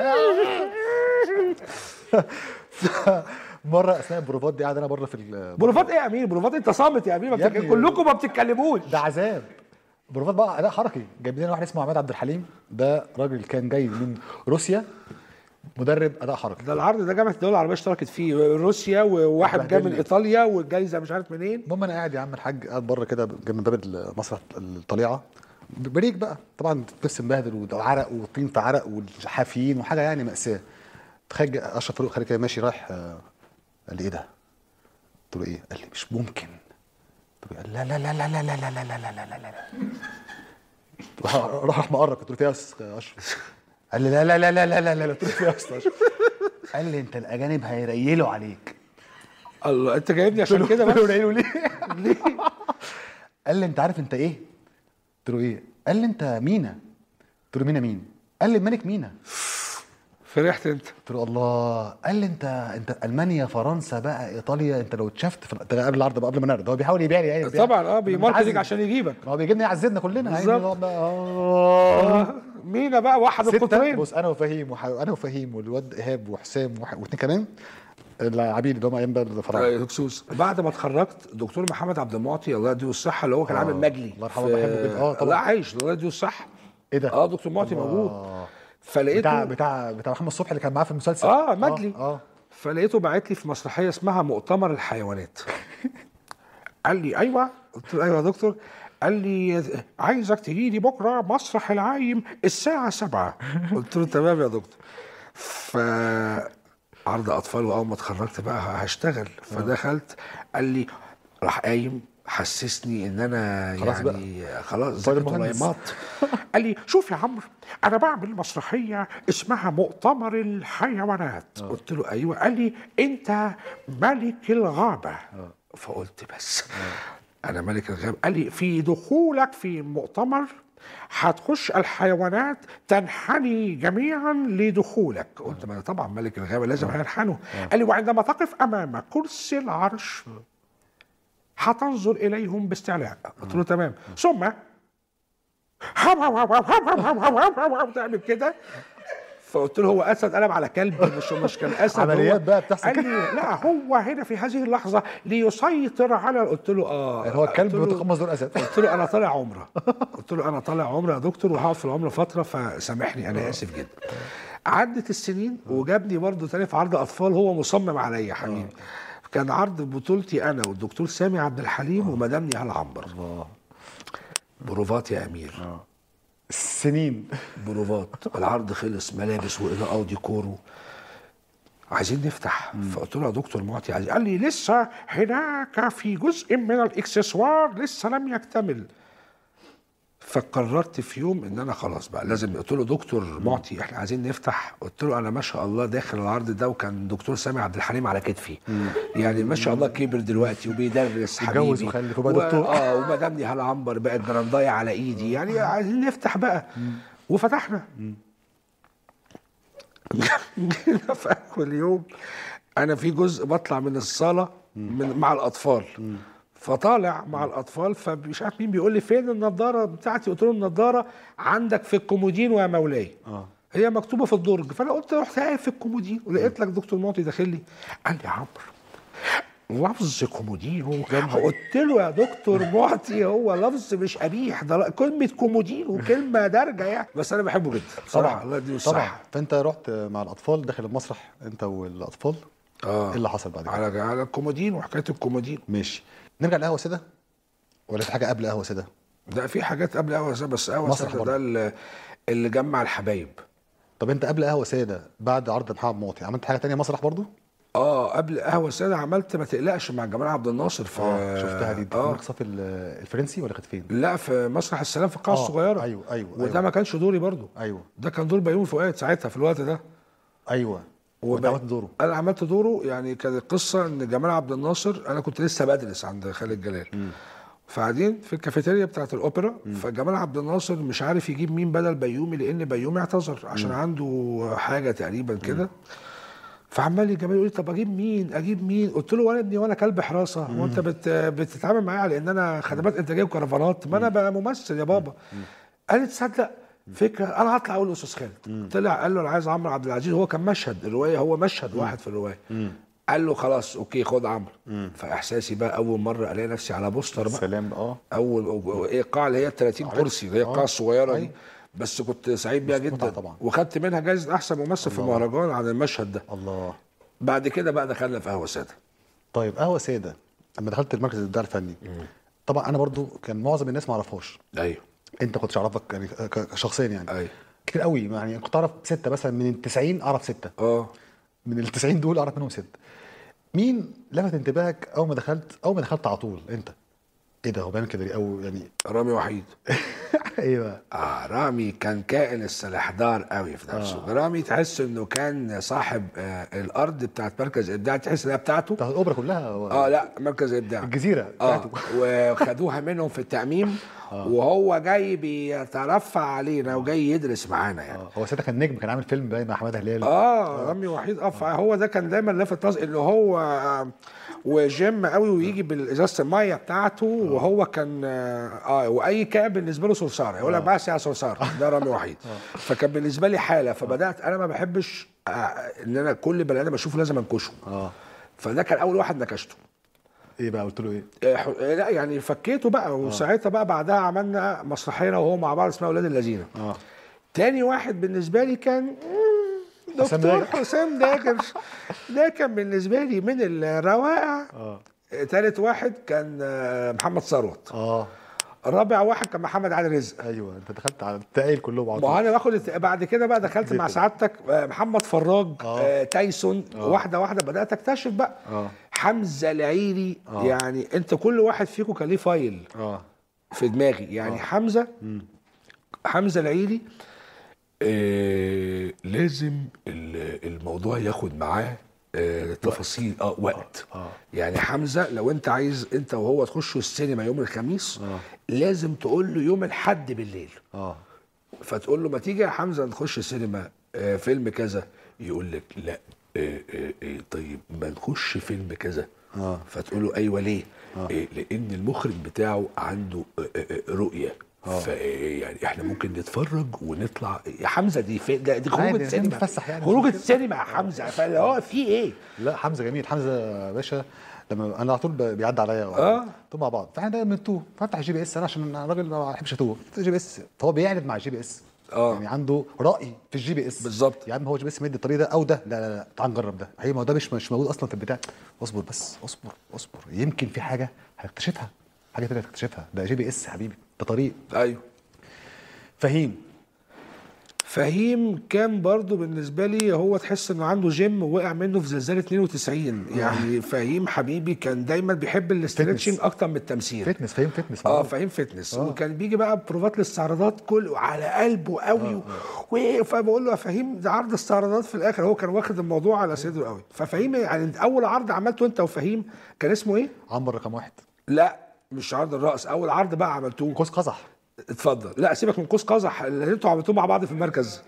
مره اثناء البروفات دي قاعد انا بره في ال- بروفات ايه يا امير؟ بروفات انت صامت يا امير، ما يا بتك... ابني. كلكم ما بتتكلموش. ده عذاب. بروفات بقى اداء حركي، جايبين لنا واحد اسمه عماد عبد الحليم، ده راجل كان جاي من روسيا مدرب اداء حركي. ده العرض ده جامعه الدول العربيه اشتركت فيه، روسيا وواحد جاي من اتبهدلنا. ايطاليا والجايزه مش عارف منين. المهم انا قاعد يا عم الحاج قاعد بره كده جنب باب المسرح الطليعه، بريك بقى طبعا نفس مبهدل وعرق وطين في عرق والحافيين وحاجه يعني ماساه. تخيل اشرف فاروق خارج كده ماشي رايح، آه، قال لي ايه ده؟ قلت له ايه؟ قال لي مش ممكن. قلت له لا لا لا لا لا لا لا لا لا لا لا لا لا راح راح مقرب. قلت له فيها يا اشرف؟ قال لي لا لا لا لا لا لا لا. قلت له فيها يا اشرف؟ قال لي انت الاجانب هيريلوا عليك. الله انت جايبني عشان كده بس. يريلوا ليه؟ ليه؟ قال لي انت عارف انت ايه؟ قلت له ايه؟ قال لي انت مينا. قلت له مينا مين؟ قال لي الملك مينا. فرحت انت. قلت له الله. قال لي انت انت المانيا فرنسا بقى ايطاليا انت لو اتشفت في ده قبل العرض بقى قبل ما نعرض هو بيحاول يبيع لي يعني طبعا اه بيماركتنج بيعذب. عشان يجيبك. ما هو بيجيبنا يعذبنا كلنا يعني بالظبط. بقى- آه. آه. مينا بقى واحد ستة. القطرين. بص انا وفهيم وح... انا وفهيم والواد ايهاب وحسام وح... واثنين كمان اللاعبين اللي هم ايام بقى الفراعنه. هكسوس. بعد ما اتخرجت دكتور محمد عبد المعطي الله يديه الصحه اللي هو كان آه. عامل مجلي الله يرحمه في- بحبه جدا. اه طبعا. الله عايش الله يديه الصحه. ايه ده؟ اه دكتور معطي موجود. آه. فلقيته بتاع بتاع بتاع محمد صبحي اللي كان معاه في المسلسل. اه مجلي. اه, آه. فلقيته باعت لي في مسرحيه اسمها مؤتمر الحيوانات. قال لي ايوه. قلت له ايوه يا دكتور. قال لي عايزك تجي لي بكره مسرح العايم الساعه سبعة. قلت له تمام يا دكتور. ف عرض اطفال، واول ما اتخرجت بقى هشتغل. فدخلت قال لي راح قايم حسسني ان انا خلاص يعني خلاص طيب ذاكرت المهندس. اللايمات. قال لي شوف يا عمرو انا بعمل مسرحيه اسمها مؤتمر الحيوانات. قلت له ايوه. قال لي انت ملك الغابه. فقلت بس انا ملك الغابه. قال لي في دخولك في المؤتمر هتخش الحيوانات تنحني جميعا لدخولك. قلت ما أنا طبعا ملك الغابه لازم هينحنوا. قال لي وعندما تقف امام كرسي العرش هتنظر اليهم باستعلاء. قلت له تمام. ثم تعمل كده. فقلت له هو اسد قلب على كلب مش مش كان اسد. عمليات هو بقى بتحصل قال كده. لي لا هو هنا في هذه اللحظه ليسيطر على. قلت له اه يعني هو الكلب قلت له- بيتقمص دور اسد. قلت له انا طالع عمره. قلت له انا طالع عمره يا دكتور وهقعد في العمره فتره فسامحني انا اسف جدا. عدت السنين وجابني برضه تاني في عرض اطفال هو مصمم عليا حبيبي. كان عرض بطولتي انا والدكتور سامي عبد الحليم ومدام نهال عنبر. الله. بروفات يا امير. اه سنين. بروفات. العرض خلص، ملابس واضاءه وديكور، عايزين نفتح. فقلت له يا دكتور معطي عايز، قال لي لسه هناك في جزء من الاكسسوار لسه لم يكتمل. فقررت في يوم ان انا خلاص بقى لازم. قلت له دكتور معطي احنا عايزين نفتح. قلت له انا ما شاء الله داخل العرض ده وكان دكتور سامي عبد الحليم على كتفي، يعني ما شاء الله كبر دلوقتي وبيدرس حبيبي، اتجوز وخلف وبقى دكتور. اه ومدام نهال عنبر بقت برندايه على ايدي، يعني عايزين نفتح بقى. وفتحنا. جينا في اول يوم انا في جزء بطلع من الصاله من مع الاطفال، فطالع مع الاطفال، فمش عارف مين بيقول لي فين النضاره بتاعتي. قلت له النضاره عندك في الكومودين يا مولاي. اه هي مكتوبه في الدرج. فانا قلت رحت قاعد في الكومودين ولقيت لك دكتور معطي داخل لي، قال لي يا عمرو لفظ كومودينو. قلت له يا دكتور معطي هو لفظ مش قبيح، ده كلمه كومودينو كلمه دارجه يعني، بس انا بحبه جدا بصراحه. الله يديله الصحه. طبعا. فانت رحت مع الاطفال داخل المسرح انت والاطفال. اه ايه اللي حصل بعد كده؟ على على الكومودينو وحكايه الكومودينو. ماشي. نرجع لقهوه ساده ولا في حاجه قبل قهوه ساده؟ ده في حاجات قبل قهوه ساده، بس قهوه ساده ده اللي, اللي جمع الحبايب. طب انت قبل قهوه ساده بعد عرض محمد معطي عملت حاجه تانية مسرح برضو؟ اه قبل قهوه ساده عملت ما تقلقش مع جمال عبد الناصر في اه شفتها دي. اه في صف الفرنسي ولا كانت فين؟ لا في مسرح السلام في القاعه الصغيره. ايوه ايوه وده أيوة. ما كانش دوري برضو. ايوه ده كان دور بيومي فؤاد ساعتها في الوقت ده. ايوه. وانت عملت دوره؟ انا عملت دوره. يعني كانت القصه ان جمال عبد الناصر انا كنت لسه بدرس عند خالد جلال، فقاعدين في الكافيتيريا بتاعت الاوبرا، فجمال عبد الناصر مش عارف يجيب مين بدل بيومي لان بيومي اعتذر عشان مم. عنده حاجه تقريبا كده. فعمال جمال يقول لي طب اجيب مين اجيب مين؟ قلت له وانا ابني وانا كلب حراسه، وانت بت بتتعامل معايا على ان انا خدمات انتاجيه وكرفانات، ما انا بقى ممثل يا بابا. قال لي تصدق فكره انا هطلع اقول لاستاذ خالد. طلع قال له انا عايز عمرو عبد العزيز. هو كان مشهد الروايه، هو مشهد مم. واحد في الروايه. مم. قال له خلاص اوكي خد عمرو. فاحساسي بقى اول مره الاقي نفسي على بوستر بقى. سلام. اه اول ايه القاعه اللي هي ثلاثين كرسي اللي هي القاعه الصغيره دي، بس كنت سعيد بيها جدا طبعا. وخدت منها جائزه احسن ممثل في المهرجان عن المشهد ده. الله. بعد كده بقى دخلنا في قهوه ساده. طيب قهوه ساده لما دخلت المركز الابداع الفني، طبعا انا برضو كان معظم الناس ما اعرفهاش. ايوه. انت كنتش اعرفك يعني شخصيا يعني. ايوه كتير قوي يعني. كنت اعرف سته مثلا من ال تسعين اعرف سته. اه من ال تسعين دول اعرف منهم سته. مين لفت انتباهك اول ما دخلت؟ اول ما دخلت على طول انت ايه ده هو بيعمل كده او يعني؟ رامي وحيد. ايه بقى؟ اه رامي كان كائن السلاحدار قوي في نفسه. آه. رامي تحس انه كان صاحب آه الارض بتاعت مركز الابداع، تحس انها بتاعته بتاعت الاوبرا كلها. اه لا مركز الابداع الجزيره بتاعته. اه وخدوها منهم في التأميم. آه. وهو جاي بيترفع علينا وجاي يدرس معانا يعني. آه. هو ساعتها كان نجم، كان عامل فيلم باين مع حماده هلال. اه, آه. رامي وحيد. اه هو ده كان دايما لافت نظري انه هو آه وجيم قوي ويجي بالازازه الميه بتاعته. آه. وهو كان اه واي كائن بالنسبه له صرصار يقول لك بس يا صرصار ده رامي وحيد. آه. فكان بالنسبه لي حاله. فبدات انا ما بحبش آه ان انا كل بني ادم اشوفه لازم انكشه. اه فده كان اول واحد نكشته. ايه بقى قلت له ايه؟ آه لا يعني فكيته بقى. وساعتها بقى بعدها عملنا مسرحيه وهو مع بعض اسمها اولاد الذين. اه تاني واحد بالنسبه لي كان دكتور حسام داكر. ده كان بالنسبه لي من الروائع. اه تالت واحد كان محمد ثروت. اه رابع واحد كان محمد علي رزق. ايوه انت دخلت على التقيل كلهم على طول. ما انا باخد بعد كده بقى دخلت مع سعادتك محمد فراج. آه. تايسون. آه. واحده واحده بدات اكتشف بقى. آه. حمزه العيري. آه. يعني انت كل واحد فيكم كان ليه فايل. اه في دماغي يعني. آه. حمزه م. حمزه العيري آه لازم الموضوع ياخد معاه آه تفاصيل اه وقت. آه. آه. يعني حمزه لو انت عايز انت وهو تخشوا السينما يوم الخميس آه. لازم تقول له يوم الاحد بالليل. اه فتقول له ما تيجي يا حمزه نخش السينما آه فيلم كذا، يقول لك لا آه آه آه طيب ما نخش فيلم كذا. اه فتقول له ايوه ليه؟ آه. آه لان المخرج بتاعه عنده آه آه رؤيه. ف يعني احنا ممكن نتفرج ونطلع يا حمزه. دي في ده دي خروجه سينما. يعني خروجه سينما يا حمزه. فاللي هو في ايه؟ لا حمزه جميل. حمزه باشا لما انا على طول بيعدي عليا اه طول مع بعض. فاحنا دايما بنتوه. فتح جي بي اس انا عشان انا راجل ما بحبش اتوه. جي بي اس فهو بيعند مع الجي بي اس اه يعني عنده راي في الجي بي اس بالظبط. يا عم هو جي بي اس مدي الطريق ده او ده، لا لا لا تعال نجرب ده، هي ما هو ده مش مش موجود اصلا في البتاع، اصبر بس اصبر اصبر يمكن في حاجه هنكتشفها، حاجه تانيه هتكتشفها، ده جي بي اس حبيبي، ده طريق. ايوه. فهيم فهيم كان برضو بالنسبه لي هو تحس انه عنده جيم وقع منه في زلزال اتنين وتسعين يعني. فهيم حبيبي كان دايما بيحب الاسترتشنج اكتر من التمثيل. فتنس فهيم فتنس اه فهيم فتنس. آه. وكان بيجي بقى بروفات الاستعراضات كل على قلبه قوي. آه. و... فبقول له يا فهيم ده عرض استعراضات في الاخر، هو كان واخد الموضوع على صدره قوي. ففهيم يعني اول عرض عملته انت وفهيم كان اسمه ايه؟ عمر رقم واحد. لا مش عرض الرأس، اول عرض بقى عملتوه قوس قزح. اتفضل. لا سيبك من قوس قزح اللي انتوا عملتوه مع بعض في المركز.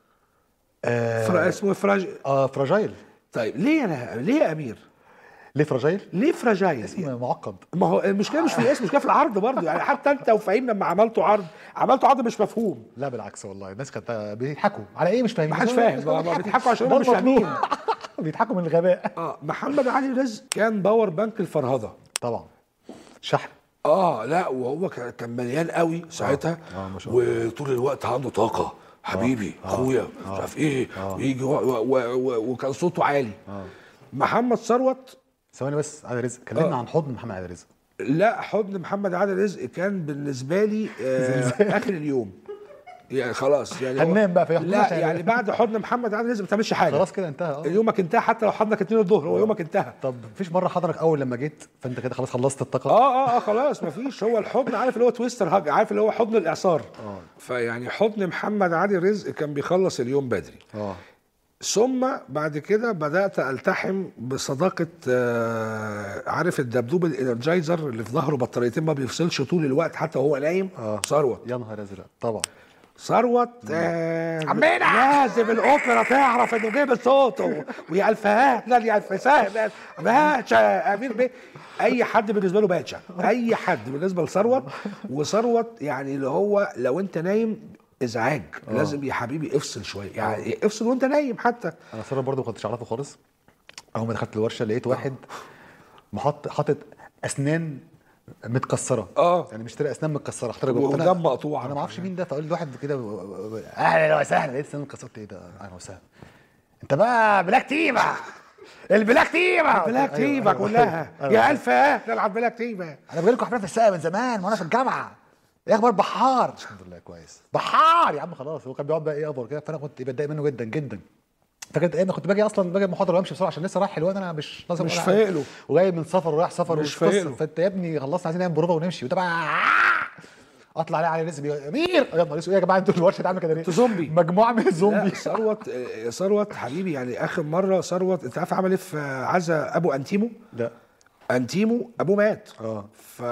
آه فرا اسمه فراج اه فراجايل. طيب ليه انا ليه يا امير؟ ليه فراجايل؟ ليه فراجايل؟ اسم معقد. ما هو المشكله مش في الاسم، المشكله في العرض برضه يعني. حتى انت وفهيم لما عملتوا عرض عملتوا عرض مش مفهوم. لا بالعكس والله الناس كانت بيضحكوا على ايه مش فاهمين. ما حدش فاهم، ما بيضحكوا عشان هم مش فاهمين. بيضحكوا من الغباء. اه محمد علي رزق كان باور بانك الفرهده طبعا، شحن. اه لا وهو كان مليان قوي ساعتها. آه. آه ما شاء الله. وطول الوقت عنده طاقه حبيبي آه. اخويا آه. مش عارف ايه. آه. ويجي وكان صوته عالي. آه. محمد ثروت. ثواني بس، علي رزق كلمنا آه. عن حضن محمد علي رزق. لا حضن محمد علي رزق كان بالنسبه لي آه اخر اليوم يعني خلاص يعني. هننام بقى في يوم. لا يعني بعد حضن محمد علي رزق ما تعملش حاجه، خلاص كده انتهى. اه يومك انتهى، حتى لو حضنك اتنين الظهر هو يومك انتهى. طب مفيش مره حضرك اول لما جيت فانت كده خلاص خلصت الطاقه؟ اه اه اه خلاص مفيش. هو الحضن عارف اللي هو تويستر هاج، عارف اللي هو حضن الاعصار. اه فيعني حضن محمد علي رزق كان بيخلص اليوم بدري. اه ثم بعد كده بدات التحم بصداقه آه عارف الدبدوب الانرجايزر اللي في ظهره بطاريتين ما بيفصلش طول الوقت حتى وهو نايم. اه ثروت. يا نهار ازرق طبعا. ثروت آه لازم الاوبرا تعرف انه جايب صوته ويا الفهد لا يا الفساد باشا امير بيه. اي حد بالنسبه له باشا، اي حد بالنسبه لثروت. وثروت يعني اللي هو لو انت نايم ازعاج. أوه. لازم يا حبيبي افصل شويه يعني. أوه. افصل وانت نايم. حتى انا ثروت برضه ما كنتش اعرفه خالص. اول ما دخلت الورشه لقيت واحد محط حاطط اسنان متكسره. اه يعني مشتري اسنان متكسره احترق ودم مقطوع. انا ما اعرفش مين ده، فقلت لواحد كده اهلا وسهلا، لقيت اسنان متكسره. ايه ده؟ اهلا وسهلا. انت بقى بلاك تيبه البلاك تيبه البلاك تيبه أيوة كلها. أيوة يا الف اهلا على البلاك تيبه. انا بقول لكم احنا في الساقه من زمان وانا في الجامعه. ايه اخبار بحار؟ الحمد لله كويس. بحار يا عم خلاص. هو كان بيقعد بقى ايه اخبار كده، فانا كنت بتضايق منه جدا جدا. فكانت ايه، انا كنت باجي اصلا باجي المحاضره وامشي بسرعه عشان لسه رايح حلوان، انا مش ناظر مش فايق له وجاي من سفر ورايح سفر مش فايق له. فانت يا ابني خلصنا عايزين نعمل بروفه ونمشي وتبع اطلع عليه علي رزق يا امير يا نهار اسود يا جماعه انتوا الورشه عامله كده ليه؟ زومبي مجموعه من الزومبي. ثروت ثروت حبيبي يعني اخر مره ثروت انت عارف عمل ايه في عزا ابو انتيمو؟ لا انتيمو ابوه مات. اه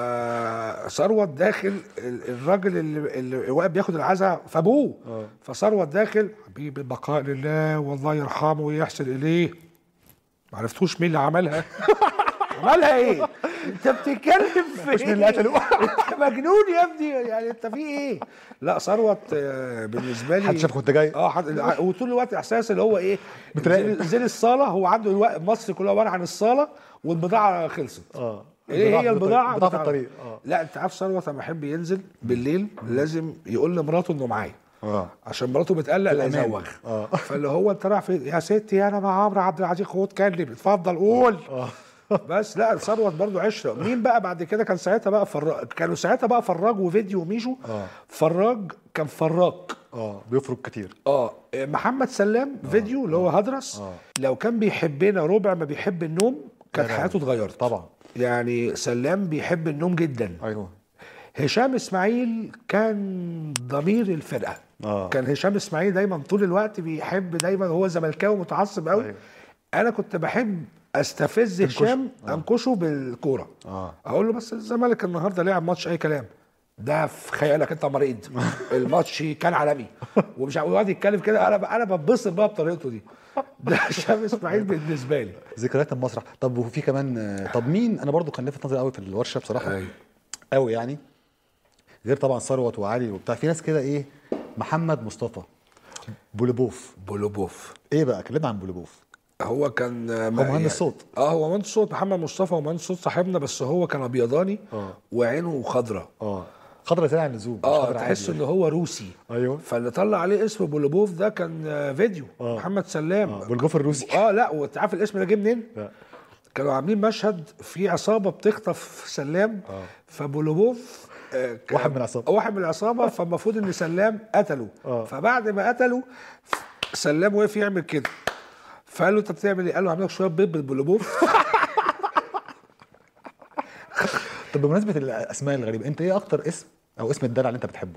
فثروت داخل الراجل اللي, اللي واقف بياخد العزاء فابوه. اه فثروت داخل حبيبي البقاء لله والله يرحمه ويحسن اليه. ما عرفتوش مين اللي عملها. عملها ايه؟ انت بتتكلم في مش مين اللي قتله. انت مجنون يا ابني يعني. انت في ايه؟ لا ثروت بالنسبه لي حد شاف كنت جاي. اه حد وطول الوقت احساس اللي هو ايه زي الصاله. هو عنده الوقت مصر كلها عباره عن الصاله والبضاعه خلصت. اه ايه هي البضاعه؟ بضاعه في الطريق. اه لا انت عارف ثروت لما يحب ينزل بالليل لازم يقول لمراته انه معايا. اه عشان مراته بتقلق لا يزوغ. اه فاللي هو انت رايح فين يا ستي؟ انا مع عمرو عبد العزيز. خد كلم اتفضل قول. اه بس لا ثروت برضو عشره. مين بقى بعد كده كان ساعتها بقى فراج؟ كانوا ساعتها بقى فراج وفيديو وميشو. اه فراج كان فراك. اه بيفرق كتير. اه محمد سلام آه. فيديو اللي هو هدرس. آه. لو كان بيحبنا ربع ما بيحب النوم كانت حياته اتغيرت طبعا. يعني سلام بيحب النوم جدا. ايوه. هشام اسماعيل كان ضمير الفرقه. آه. كان هشام اسماعيل دايما طول الوقت بيحب، دايما هو زملكاوي متعصب قوي. أيوه. انا كنت بحب استفز هشام آه. انكشه بالكوره. اه اقول له بس الزمالك النهارده لعب ماتش اي كلام. ده في خيالك انت مريض. الماتش كان عالمي ومش يقعد يتكلم كده. انا انا بتبسط بقى بطريقته دي. ده هشام اسماعيل بالنسبه لي. ذكريات المسرح. طب وفي كمان طب مين انا برضو كان لافت نظري قوي في الورشه بصراحه. ايوه قوي يعني غير طبعا ثروت وعلي وبتاع. في ناس كده ايه، محمد مصطفى بولوبوف. بولوبوف ايه بقى؟ كلمنا عن بولوبوف. هو كان هو مهندس صوت. اه هو مهندس صوت. محمد مصطفى هو مهندس صوت صاحبنا، بس هو كان ابيضاني. اه وعينه خضراء. اه خضرة زيادة عن اللزوم، مش اه خضرة تحس عادي. ان هو روسي. ايوه. فاللي طلع عليه اسم بولوبوف ده كان آه، فيديو آه. محمد سلام. اه والجوف الروسي. اه لا، وانت عارف الاسم ده جه منين؟ لا. كانوا عاملين مشهد في عصابه بتخطف سلام. اه. فبولوبوف آه، ك- واحد من العصابة. واحد من العصابه، فالمفروض ان سلام قتله. اه. فبعد ما قتله سلام وقف يعمل كده، فقال له انت بتعمل ايه؟ قال له عامل لك شويه بيض بالبولوبوف. طب بمناسبة الاسماء الغريبة، انت ايه اكتر اسم او اسم الدلع اللي انت بتحبه؟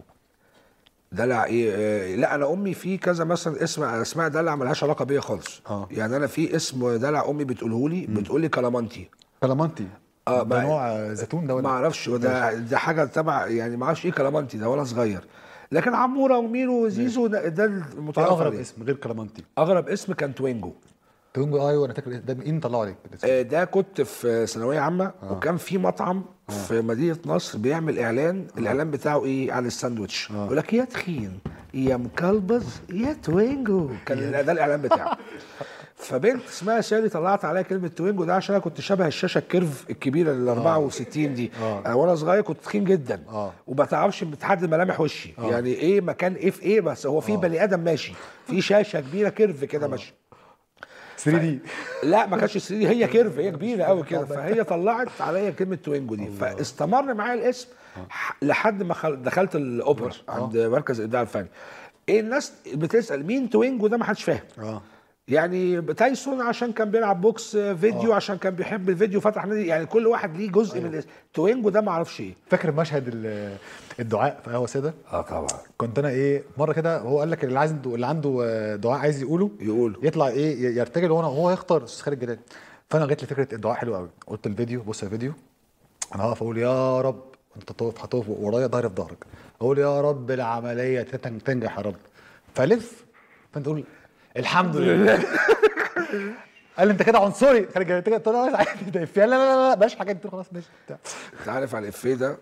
دلع ايه؟ آه، لا انا امي في كذا مثلا اسم اسماء دلع ملهاش علاقه بيا خالص. اه. يعني انا في اسم دلع امي بتقوله لي، بتقول لي كلامانتي. كلامانتي. اه ده ما- نوع زيتون ده ولا؟ ما اعرفش ده ده حاجه تبع، يعني ما اعرفش ايه كلامانتي ده وانا صغير. لكن عموره وميرو وزيزو ده, ده ايه المتعارف اغرب عليه. اسم غير كلامانتي؟ اغرب اسم كان توينجو. توينجو. ايوه انا فاكر ده، مين طلعه عليك الاسم؟ آه، ده كنت في ثانويه عامه. آه. وكان في مطعم في مدينه نصر بيعمل اعلان. الاعلان بتاعه ايه؟ عن الساندوتش. آه. يقول لك يا تخين يا مكلبز يا توينجو، كان ده الاعلان بتاعه. فبنت اسمها شالي طلعت عليا كلمه توينجو ده عشان انا كنت شبه الشاشه الكيرف الكبيره ال أربعة وستين دي. آه. أنا وانا صغير كنت تخين جدا. آه. وما تعرفش بتحدد ملامح وشي. يعني ايه مكان ايه في ايه، بس هو في بني ادم ماشي في شاشه كبيره كيرف كده ماشي. ثري دي. لا ما كانتش ثري دي، هي كيرف، هي كبيره قوي كده. فهي طلعت عليا كلمه توينجو دي، فاستمر معايا الاسم ح- لحد ما خل- دخلت الاوبرا عند مركز الابداع الفني. ايه الناس بتسال مين توينجو ده؟ ما حدش فاهم. اه. يعني تايسون عشان كان بيلعب بوكس فيديو، آه. عشان كان بيحب الفيديو فتح نادي، يعني كل واحد ليه جزء من الاسم. توينجو ده ما اعرفش ايه. فاكر مشهد ال- الدعاء في قهوه ساده؟ اه طبعا. كنت انا ايه مره كده، هو قال لك اللي عايز اللي عنده آه، دعاء عايز يقوله يقوله. يطلع ايه ي- يرتجل، وانا هو يختار استاذ خالد جلال. فانا جت لي فكره الدعاء حلوه قوي، قلت الفيديو بص الفيديو، انا هقف اقول يا رب، انت تقف هتقف ورايا ظهري في ظهرك، اقول يا رب العمليه تتن- تنجح يا رب، فالف فانت تقول الحمد لله. قال لي انت كده عنصري خارج جاي. قلت له لا عادي ده إفيه. لا لا لا لا بلاش حاجات دي خلاص ماشي بتاع. انت عارف على الافيه ده؟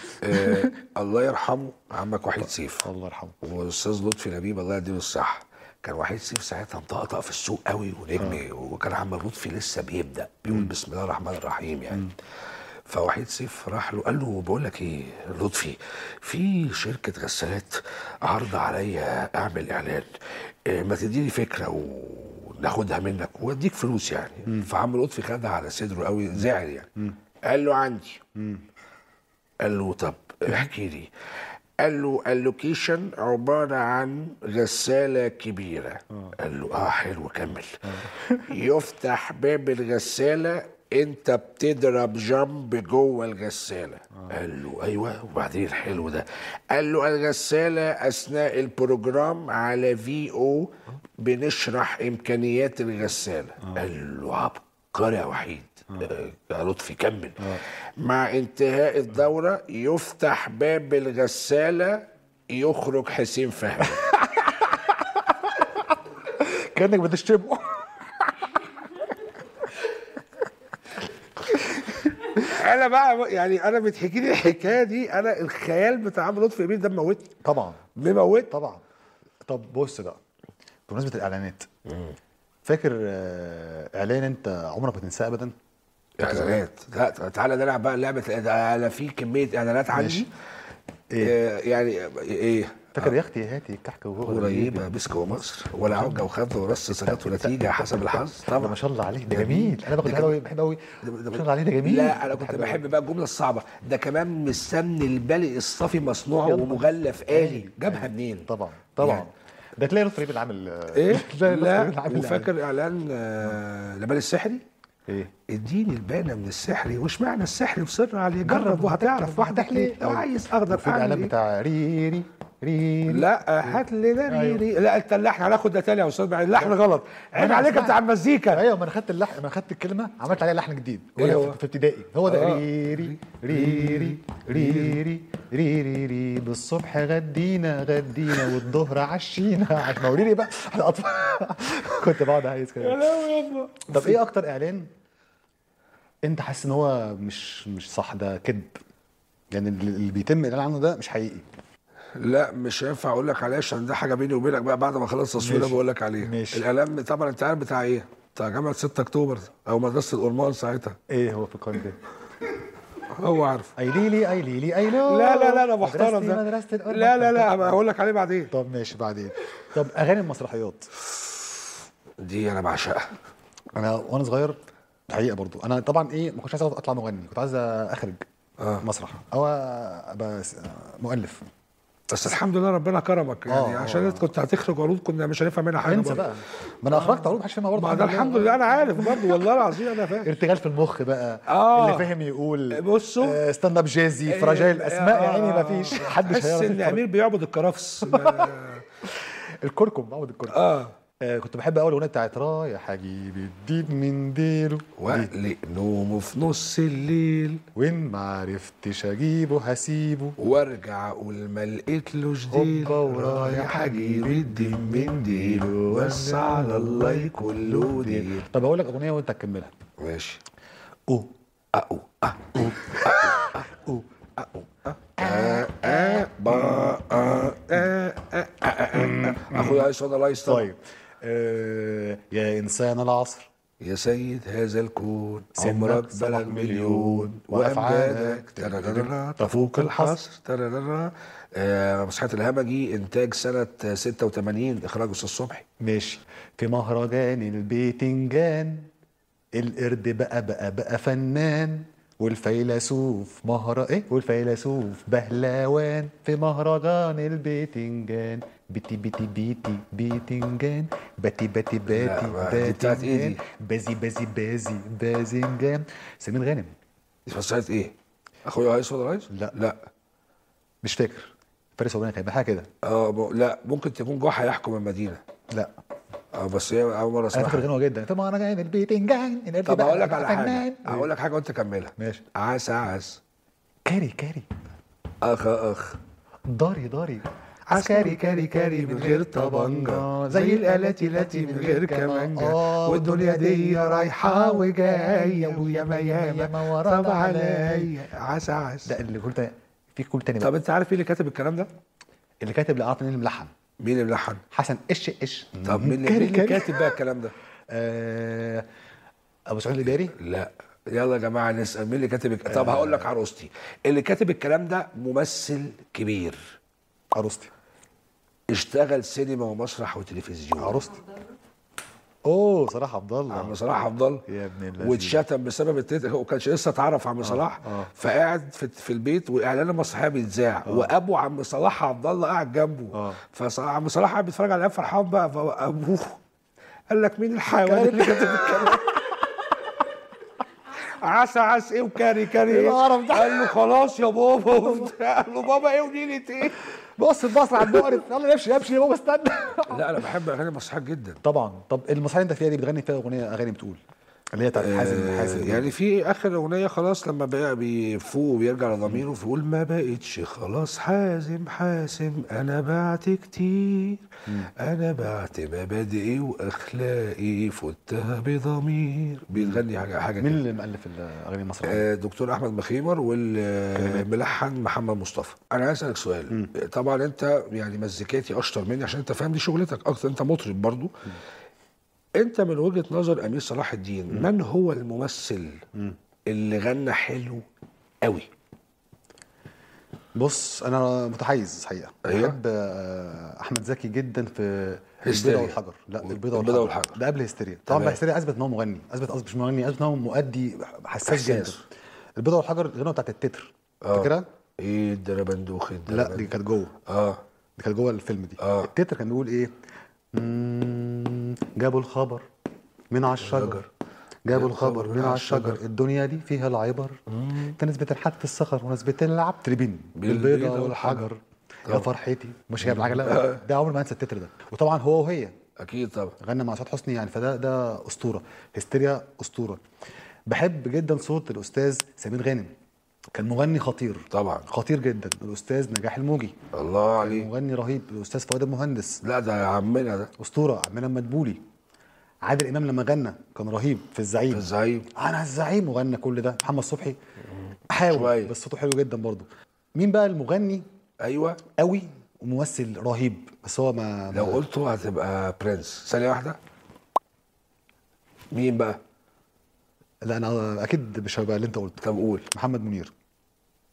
آه الله يرحمه عمك وحيد سيف الله يرحمه. والاستاذ لطفي لبيب الله يديله الصحه. كان وحيد سيف ساعتها مطقطق في السوق قوي ونجم. آه. وكان عم لطفي لسه بيبدا بيقول بسم الله الرحمن الرحيم يعني. فوحيد سيف راح له قال له بقول لك ايه لطفي، في شركه غسالات عرض عليا اعمل اعلان، إيه ما تديني فكره وناخدها منك واديك فلوس يعني. مم. فعم لطفي خدها على صدره قوي زعل يعني. مم. قال له عندي. مم. قال له طب احكي لي. قال له اللوكيشن عباره عن غساله كبيره. آه. قال له اه حلو كمل. آه. يفتح باب الغساله انت بتضرب جنب جوه الغساله. آه. قال له ايوه وبعدين الحلو ده. قال له الغساله اثناء البروجرام على في او بنشرح امكانيات الغساله. آه. قال له عبقري يا وحيد. آه. يا لطفي كمل. آه. مع انتهاء الدوره يفتح باب الغساله يخرج حسين فهمي. كانك بتشتمه. انا بقى يعني انا بتحكي لي الحكايه دي، انا الخيال بتاع عم لطفي امين ده مموتني طبعا مموت طبعا. طب بص بقى بمناسبه الاعلانات، فاكر آه، اعلان انت عمرك ما تنساه ابدا؟ اعلانات؟ لا تعالى نلعب بقى لعبه. انا في كميه اعلانات عندي. إيه؟ يعني ايه؟ فاكر يا اختي هاتي الكحك وهو قريبه مسك ومصر ولا عوجه وخد ورص سكت ونتيجه حسب الحظ. طبعا ما شاء الله عليه ده جميل. انا باخد قوي بحب قوي. ما شاء الله عليه ده جميل. لا انا كنت بحب بقى الجمله الصعبه ده كمان من السمن البلي الصافي مصنوع ومغلف آلي. جابها منين؟ طبعا طبعا يعني. ده تلاقي لطفي اللي عامل ايه؟ لا وفاكر اعلان آه لبان السحري؟ ايه؟ اديني البانه من السحري واشمعنى السحري مصر عليه جرب وهتعرف وحدك ليه لو عايز اخضر. في الاعلان بتاع ريري ريري لا هات لي ده ريري. لا انت اللحن هناخد ده تاني يا استاذ. اللحن غلط. عيب عليك بتاع المزيكا. ايوه ما انا خدت اللحن، ما خدت الكلمه عملت عليها لحن جديد وانا في ابتدائي. هو ده آه. ريري ريري ريري ريري ري بالصبح غدينا غدينا والظهر عشينا عشان موريني بقى احنا اطفال. كنت بقعد اهيس كده. يا لهوي يابا. طب ايه اكتر اعلان انت حاسس ان هو مش مش صح، ده كذب يعني اللي بيتم الاعلان عنه ده مش حقيقي؟ لا مش هينفع اقول لك عليه عشان ده حاجه بيني وبينك بقى بعد ما اخلص تصويره بقول لك عليه. ماشي. الاعلان طبعا انت عارف بتاع ايه؟ بتاع جامعه ستة اكتوبر او مدرسه الأورمان ساعتها. ايه هو في القرن ده؟ هو عارف. ايليلي ايليلي ايلو. لا لا لا انا محترم مدرستي ده. مدرسة القرب. لا لا لا هقول لك عليه بعدين. طب ماشي بعدين. طب اغاني المسرحيات دي انا بعشقها. انا وانا صغير الحقيقه برضو انا طبعا ايه ما كنتش عايز اطلع مغني، كنت عايز اخرج اه مسرح او ابقى س- مؤلف. بس الحمد لله ربنا كرمك يعني، آه، عشان آه. انت كنت هتخرج عروض كنا مش هنفهم منها حاجه انسى برضه. بقى، ما انا اخرجت عروض محدش فاهمها برضه. ما ده الحمد لله انا عارف برضه والله العظيم انا فاهم. ارتجال في المخ بقى. آه. اللي فاهم يقول بصوا آه ستاند اب جازي فراجايل اسماء يا عيني ما فيش حدش حس هيعرف ان يتفرج. امير بيعبد الكرفس. ما- الكركم بعود الكركم. اه آه كنت بحب قوي الاغنيه بتاعت رايح اجيب الديب من ديله دي. واقلق نومه في نص الليل وين ما عرفتش اجيبه هسيبه وارجع اقول ما لقيتلوش ديل هوبا ورايح اجيب الدين من ديله بس على الله يكون له ديل. طب اقول لك اغنيه وانت تكملها. ماشي. او أو أه او آه آه با آه آه آه آه آه. اخويا عايز صودا لايس طبعا. طيب آه يا انسان العصر يا سيد هذا الكون سنك عمرك سبق بلغ مليون وأفعالك وامجادك ترررر تفوق الحصر. الحصر ترررر. آه، مسرحيه الهمجي انتاج سنه ستة وثمانين اخراج استاذ صبحي. ماشي. في مهرجان البيتنجان القرد بقى بقى بقى فنان والفيلسوف مهر ايه والفيلسوف بهلوان في مهرجان البيتنجان بيتي بيتي بيتي بيتنجان باتي باتي باتي لا، دي بتاعت إيه دي؟ بازي بازي بازي باذنجان. سمير غانم. دي مسرحيه ايه؟ اخويا عايز صودا لايس؟ لا. لا مش فاكر. فارس وبنات هيبقى حاجه كده. اه م- لا ممكن تكون جحا يحكم المدينه. لا اه بس هي اول مره انا فاكر اسمعها. غنوه جدا في مهرجان البيتنجان القرد طب بقى هقول لك بقى على بقى حاجه فنان. هقول لك حاجه وانت كملها. ماشي. عاس عاس كاري كاري اخ اخ داري داري عسكري كاري كاري من غير طبنجة زي الآلات التي من غير كمانجة والدنيا دي رايحة وجاية وياما ياما طب عليا عسى عسى. ده اللي قلت في كل تاني بقى. طب انت عارف مين اللي كاتب الكلام ده؟ اللي كاتب اللي عارف مين اللي ملحن. مين اللي ملحن؟ حسن ايش ايش. طب مين اللي, كاري مين اللي كاري. كاتب بقى الكلام ده؟ آه ابو سعود الاداري. لا يلا يا جماعة نسأل مين اللي كاتب الك... طب هقول لك عروستي اللي كاتب الكلام ده ممثل كبير عروستي. اشتغل سينما ومسرح وتلفزيون. عروستي. اوه صلاح عبد عم الله. صلاح عبد يا ابن الله الله. واتشتم بسبب التيتر. هو كانش لسه اتعرف عم صلاح آه. فقاعد في, في البيت واعلان المسرحيه بيتذاع وابو عم صلاح عبد الله قاعد جنبه. آه. فعم صلاح قاعد بيتفرج على فرحان بقى فابوه قال لك مين الحيوان اللي كاتب الكلام؟ عسى عسى ايه وكاري كاري إيه ايه؟ القرف ده؟ قال له خلاص يا بابا قال له بابا ايه ونيلة ايه؟ بص البصر على المقرف يلا نمشي نمشي يا بابا استنى. لا انا بحب اغاني المسرحيات جدا. طبعا. طب المسرحيه اللي انت فيها دي بتغني فيها اغنيه اغاني بتقول اللي هي بتاعت حازم حازم يعني في اخر اغنيه خلاص لما بقى بيفوق وبيرجع لضميره فيقول ما بقتش خلاص حازم حاسم انا بعت كتير انا بعت مبادئي واخلاقي فتها بضمير. بيغني حاجه حاجه مين كده. اللي مؤلف الاغاني المسرحيه؟ آه، دكتور احمد مخيمر والملحن محمد مصطفى. انا عايز اسالك سؤال. طبعا انت يعني مزيكاتي اشطر مني عشان انت فاهم دي شغلتك اكتر انت مطرب برضو. انت من وجهة نظر امير صلاح الدين مم. من هو الممثل مم. اللي غنى حلو قوي؟ بص انا متحيز حقيقه. أيوة. بحب آه، احمد زكي جدا في هستيريا. البيضه والحجر. لا البيضه والحجر. البيضة والحجر ده قبل هستيريا. طبعا بقى هستيريا اثبت ان هو مغني، اثبت قصدي مش مغني، اثبت ان هو مؤدي حساس جدا. البيضه والحجر الغنوه بتاعت التتر فاكرها؟ ايه الدربندوخ لا دي كانت جوه. اه دي كانت جوه الفيلم دي. آه. التتر كان بيقول ايه؟ مم، جابوا الخبر من على الشجر جابوا الخبر من على الشجر الدنيا دي فيها العبر. انت ناس بتنحت في الصخر وناس بتلعب تربين بالبيضه والحجر يا فرحتي مش هي بالعجله. ده عمري ما انسى التتر ده. وطبعا هو وهي اكيد طبعا غنى مع سعاد حسني يعني فده ده اسطوره. هستيريا اسطوره. بحب جدا صوت الاستاذ سمير غانم. كان مغني خطير طبعا خطير جدا. الاستاذ نجاح الموجي الله عليه مغني رهيب. الاستاذ فؤاد المهندس لا ده عمنا ده اسطوره. عمنا مدبولي. عادل امام لما غنى كان رهيب في الزعيم. في الزعيم انا الزعيم وغنى كل ده. محمد صبحي حاول شوية. بس صوته حلو جدا برضه. مين بقى المغني ايوه قوي وممثل رهيب بس هو ما لو ما- قلته هتبقى برنس. ثانيه واحده مين بقى؟ لا انا اكيد مش هيبقى اللي انت قلته. طب قول. محمد منير.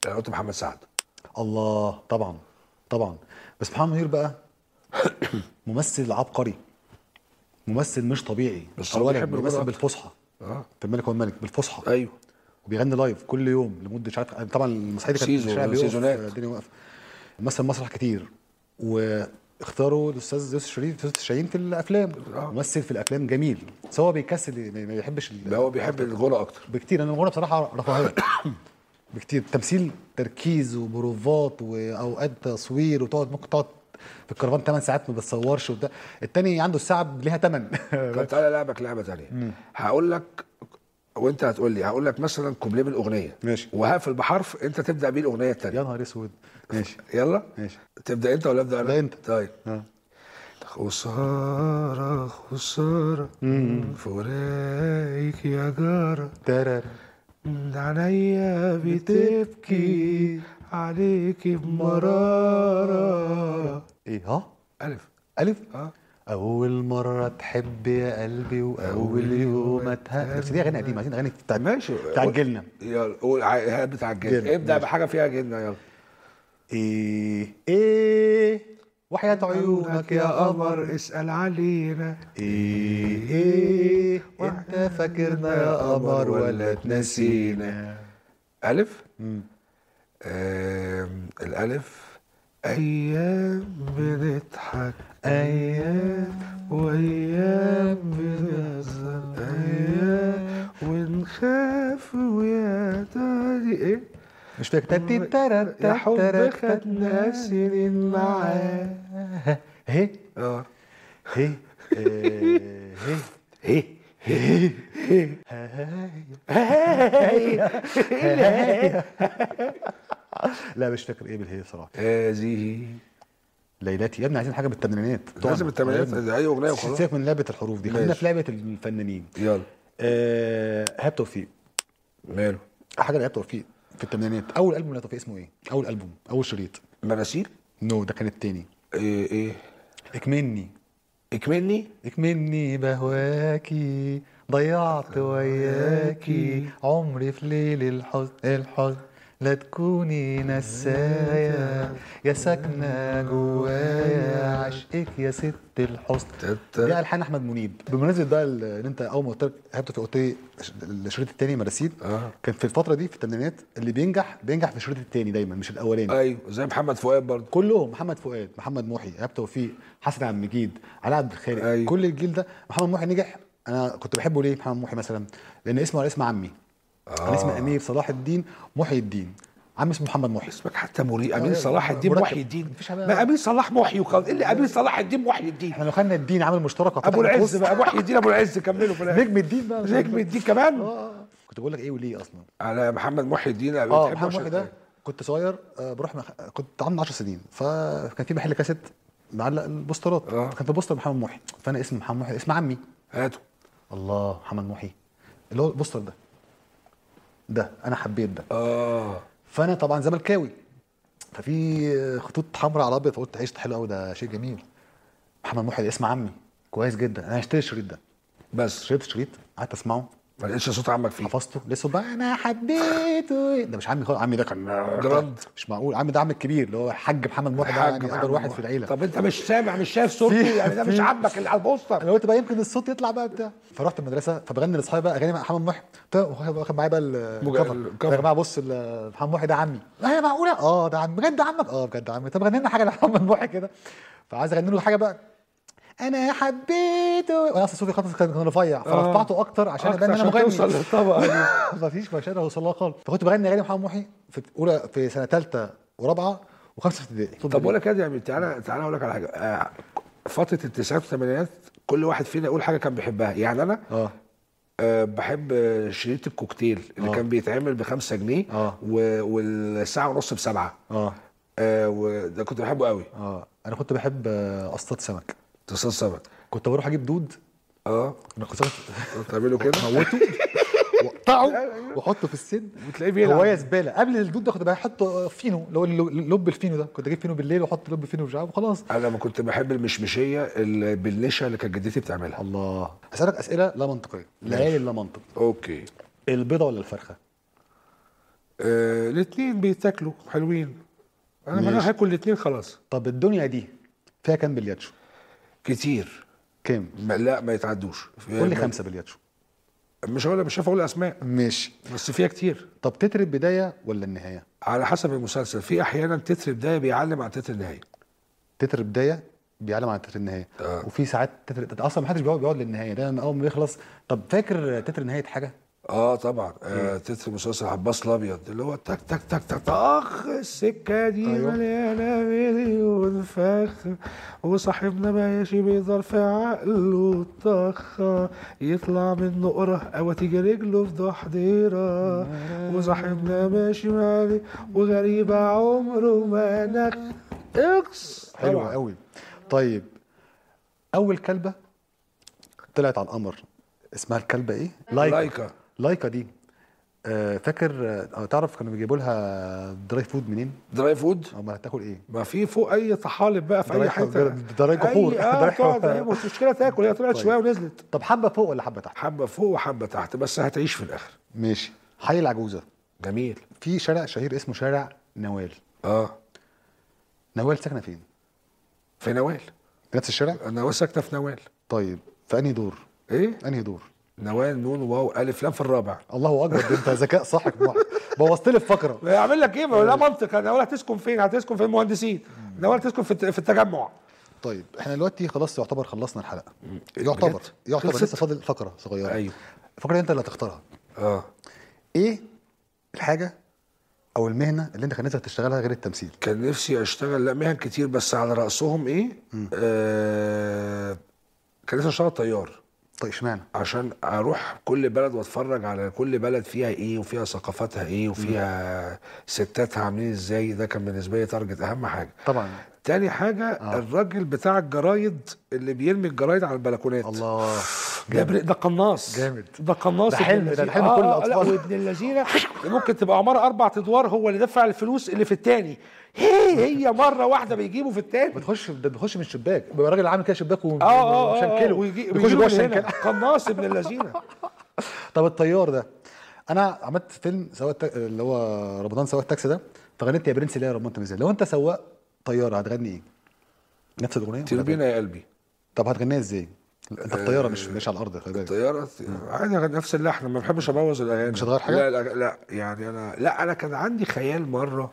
انا قلت محمد سعد. الله، طبعا طبعا. بس محمد منير بقى ممثل عبقري، ممثل مش طبيعي. بس هو اولا بيحب الغنى بيمثل أكتر. بالفصحى اه في الملك والملك بالفصحى، ايوه وبيغني لايف كل يوم لمده مش عارف، طبعا المسرحيه دي كانت سيزون- الشارع بيقف، سيزونات. الدنيا واقفه. مثل مسرح كتير، واختاروا الاستاذ يوسف شريف يوسف شاهين في الافلام، آه. ممثل في الافلام جميل. بس هو بيكسل، ما ما بيحبش ال- هو بيحب الغنى اكتر. بكتير. انا الغنى بصراحه رفاهيه بكتير. تمثيل تركيز وبروفات واوقات تصوير، وتقعد ممكن تقعد في الكرفان ثمان ساعات ما بتصورش وده. التاني عنده الساعه ليها ثمن. طب تعالى العبك لعبه ثانيه. هقول لك وانت هتقول لي، هقول لك مثلا كوبليه من الاغنيه ماشي. وهقفل بحرف، انت تبدا بيه الاغنيه الثانيه. يا نهار اسود. ماشي يلا ماشي. تبدا انت ولا ابدا انا؟ لا انت. طيب. اه. خسارة خسارة فراقك يا جارة، ترر. ده عينيا بتبكي عليكي بمرارة. ايه ها؟ ألف. الف. اه اول مره تحب يا قلبي واول يوم اتهق. بس دي اغاني قديمه، عايزين اغاني بتاع ماشي. تعجلنا. يلا قول ع- بتاع الجن. جن. ابدأ ماشي. بحاجة فيها جن. يلا. ايه ايه وحياة عيونك يا قمر. اسأل علينا. ايه ايه انت فاكرنا يا قمر ولا تنسينا؟ ألف. مم. آم، الألف. أيام بنضحك ايام وأيام بنحزن أيام ونخاف ويا تاني إيه؟ مش فاكر. تتي ترر يا حب تترر خدنا سنين معاه. هي اه هي هي إيه إيه لا مش فاكر ايه بالهي صراحه. هذه ليلاتي. يا ابني عايزين حاجه بالثمانينات. لازم التمانينات. أي أغنية وخلاص. سيبك من لعبه الحروف دي، خلينا ماشي. في لعبه الفنانين. يلا. آه، ايهاب توفيق. ماله؟ حاجه لايهاب توفيق في الثمانينات. اول البوم لايهاب توفيق اسمه ايه؟ اول البوم، اول شريط. مراسيل. نو ده كان التاني. إيه إيه اكمني اكملني. اكمني بهواكي ضيعت وياكي عمري في ليل الحزن الحزن لا تكوني نسايا يا ساكنه جوايا عشقك يا ست الحسن. دي الحان احمد منيب. بمناسبه بقى ال- ان انت اول ما قلت لك ايهاب توفيق قلت لي الشريط الثاني مراسيل. اه كان في الفتره دي في الثمانينات اللي بينجح بينجح في الشريط الثاني دايما مش الاولاني. ايوه زي محمد فؤاد برضه. كلهم، محمد فؤاد، محمد محي، ايهاب توفيق، حسن عبد المجيد، علاء عبد الخالق. أيوة. كل الجيل ده. محمد محي نجح. انا كنت بحبه ليه محمد محي مثلا؟ لان اسمه على اسم عمي. آه. انا اسمي امير صلاح الدين محي الدين، عمي اسمه محمد محي. اسمك حتى مريء. امين صلاح الدين مركب. محي الدين. مفيش حاجة- ما امين صلاح محي وخلاص. ايه اللي امين صلاح الدين محي الدين؟ احنا لو خدنا الدين عامل مشترك ابو العز بقى محي الدين. ابو العز كملوا في الاخر. نجم الدين بقى. نجم الدين كمان. اه كنت بقول لك ايه وليه اصلا. على محمد محي الدين. اه محمد محي ده كنت صغير، آه، بروح مخ... كنت عندي عشر سنين، فكان في محل كاسيت معلق البوسترات. آه. كان في بوستر محمد محي، فانا اسم محمد محي اسم عمي. هاته. الله، محمد محي اللي هو البوستر ده ده انا حبيت ده. اه فانا طبعا زملكاوي، ففي خطوط حمراء على ابيض، فقلت عشت حلو قوي، ده شيء جميل. محمد محي ده اسم عمي كويس جدا، انا هشتري الشريط ده. بس شريط الشريط قعدت اسمعه، ما لقيتش صوت عمك فيه. حفظته لسه بقى انا حبيته. ده مش عمي خالص، عمي ده كان جراند. مش معقول. عمي ده عمي الكبير اللي هو حاج محمد محي ده، حاج يعني محمد اكبر واحد محي. في العيله. طب انت مش سامع مش شايف صوته في- يعني؟ ده مش في- عمك اللي على البوستر. انا قلت بقى يمكن الصوت يطلع بقى بتاع. فرحت المدرسه فبغني لاصحابي بقى اغاني مع محمد محي، واخد معايا بقى الكفر. الكفر. يا جماعه بص ال- محمد محي ده عمي. لا يا معقوله؟ اه ده عمي بجد عمك؟ اه بجد عمي. طب غني لنا حاجه لمحمد محي كده. فعايز اغني له حاجه بقى، انا حبيته، وانا اصلا صوتي خالص كان رفيع، فرفعته اكتر عشان ابان ان انا مغني. توصل للطبقه دي. مفيش مش قادر اوصل لها خالص. فكنت بغني اغاني محمد محي في اولى، في سنه ثالثه ورابعه وخمسه ابتدائي. طب بقول لك ايه يا عم، تعالى تعالى اقول لك على حاجه. آه، فتره التسعينات والثمانينات كل واحد فينا يقول حاجه كان بيحبها. يعني انا اه أه بحب شريط الكوكتيل اللي آه. كان بيتعمل بخمسة جنيه آه. و... والساعة ونص بسبعة. اه أه وده كنت بحبه قوي. اه انا كنت بحب آه، اصطاد سمك. تصطاد سمك. كنت بروح اجيب دود، اه انا كنت تعمله كده موته واقطعه واحطه في السن وتلاقيه بيلعب. هوايه زباله. قبل الدود ده كنت بحط فينو، اللي هو اللو- لب الفينو ده، كنت اجيب فينو بالليل واحط لب فينو مش عارف وخلاص. انا ما كنت بحب المشمشيه اللي بالنشا اللي كانت جدتي بتعملها. الله، اسالك اسئله لا منطقيه، ليالي لا منطق. اوكي. البيضه ولا الفرخه؟ آه الاثنين بيتاكلوا حلوين، انا ما ماشي. هاكل الاثنين خلاص. طب الدنيا دي فيها كام بلياتشو؟ كتير. كام؟ ما لا ما يتعدوش. قول لي ما- خمسه بلياتشو. مش هقول مش هعرف اقول اسماء، ماشي. بس فيها كتير. طب تتر البدايه ولا النهايه؟ على حسب المسلسل، في احيانا تتر بدايه بيعلم عن تتر النهايه. تتر بدايه بيعلم عن تتر النهايه. آه. وفي ساعات تتر اصلا ما حدش بيقعد بيقعد للنهايه، ده اول ما بيخلص. طب فاكر تتر نهايه حاجه؟ اه طبعا. آه تتر مسلسل عباس الابيض اللي هو تك تك تك تك اخ السكه دي أيوة. مليانه مليون فخ، وصاحبنا ماشي بظرف عقله طخه، يطلع منه قره او تيجي رجله في ضحضيره، وصاحبنا ماشي مالي وغريبه عمره ما نخ. اقص حلو طبعاً. قوي. طيب اول كلبه طلعت على القمر اسمها الكلبه ايه؟ لايكا. لايكا دي آه فاكر آه تعرف كانوا بيجيبوا لها دراي فود منين؟ دراي فود. او ما هتاكل ايه؟ ما في فوق اي طحالب بقى في اي دراي حته. دراي جحور. أي- اه دراي تقعد جحور. هي مش مشكله تاكل، هي طلعت طيب. شويه ونزلت. طب حبه فوق ولا حبه تحت؟ حبه فوق وحبه تحت، بس هتعيش في الاخر. ماشي. حي العجوزه جميل. في شارع شهير اسمه شارع نوال. اه نوال ساكنه فين؟ في نوال. في نفس الشارع؟ انا ساكنه في نوال. طيب في انهي دور؟ ايه؟ انهي دور؟ نوال نون واو الف لام في الرابع. الله اكبر، ده انت ذكاء صح. بوظت لي الفقره. يعمل لك ايه؟ ما هو لا منطق. نوال هتسكن فين؟ هتسكن في المهندسين. نوال تسكن في الت- في التجمع. طيب احنا دلوقتي خلاص يعتبر خلصنا الحلقه. يعتبر بجد؟ يعتبر خلصت؟ لسه فاضل فقره صغيره. ايوه. الفقره دي انت اللي هتختارها. اه ايه الحاجه او المهنه اللي انت كان نفسك تشتغلها غير التمثيل؟ كان نفسي اشتغل، لا مهن كتير بس على راسهم ايه؟ آه كان نفسي اشتغل طيار. طيب اشمعنى؟ عشان اروح كل بلد واتفرج على كل بلد فيها ايه وفيها ثقافتها ايه وفيها ستاتها عاملين ازاي. ده كان بالنسبه لي تارجت اهم حاجه. طبعا. تاني حاجه آه. الراجل بتاع الجرايد اللي بيرمي الجرايد على البلكونات. الله. ده بر- ده قناص. جامد. ده قناص. ده ابن حلم، ده اللذينة. حلم آه كل آه، الأطفال. لا وابن اللذينه ممكن تبقى عماره اربع ادوار هو اللي دفع الفلوس اللي في التاني. هي هي مره واحده بيجيبه في التاني. بتخش ده بيخش من الشباك، بيبقى راجل عامل كده شباك اه اه اه ومشنكله ويجي بيخش ويجي جوه من هنا. الشنكله. قناص ابن اللذينه. طب الطيار ده، انا عملت فيلم سواق التا- اللي هو رمضان سواق التاكسي ده، فغنيت يا برنس ليه يا رمضان تمثيل. لو انت سواق طياره هتغني ايه؟ نفس الاغنيه؟ ولا تربينا يا قلبي. طب هتغنيها ازاي؟ انت في طياره مش مش على الارض، خلي بالك. طيارة عادي أغني نفس اللحن، ما بحبش ابوظ الاغاني. مش هتغير حاجة؟ لا لا لا يعني انا لا انا كان عندي خيال مره.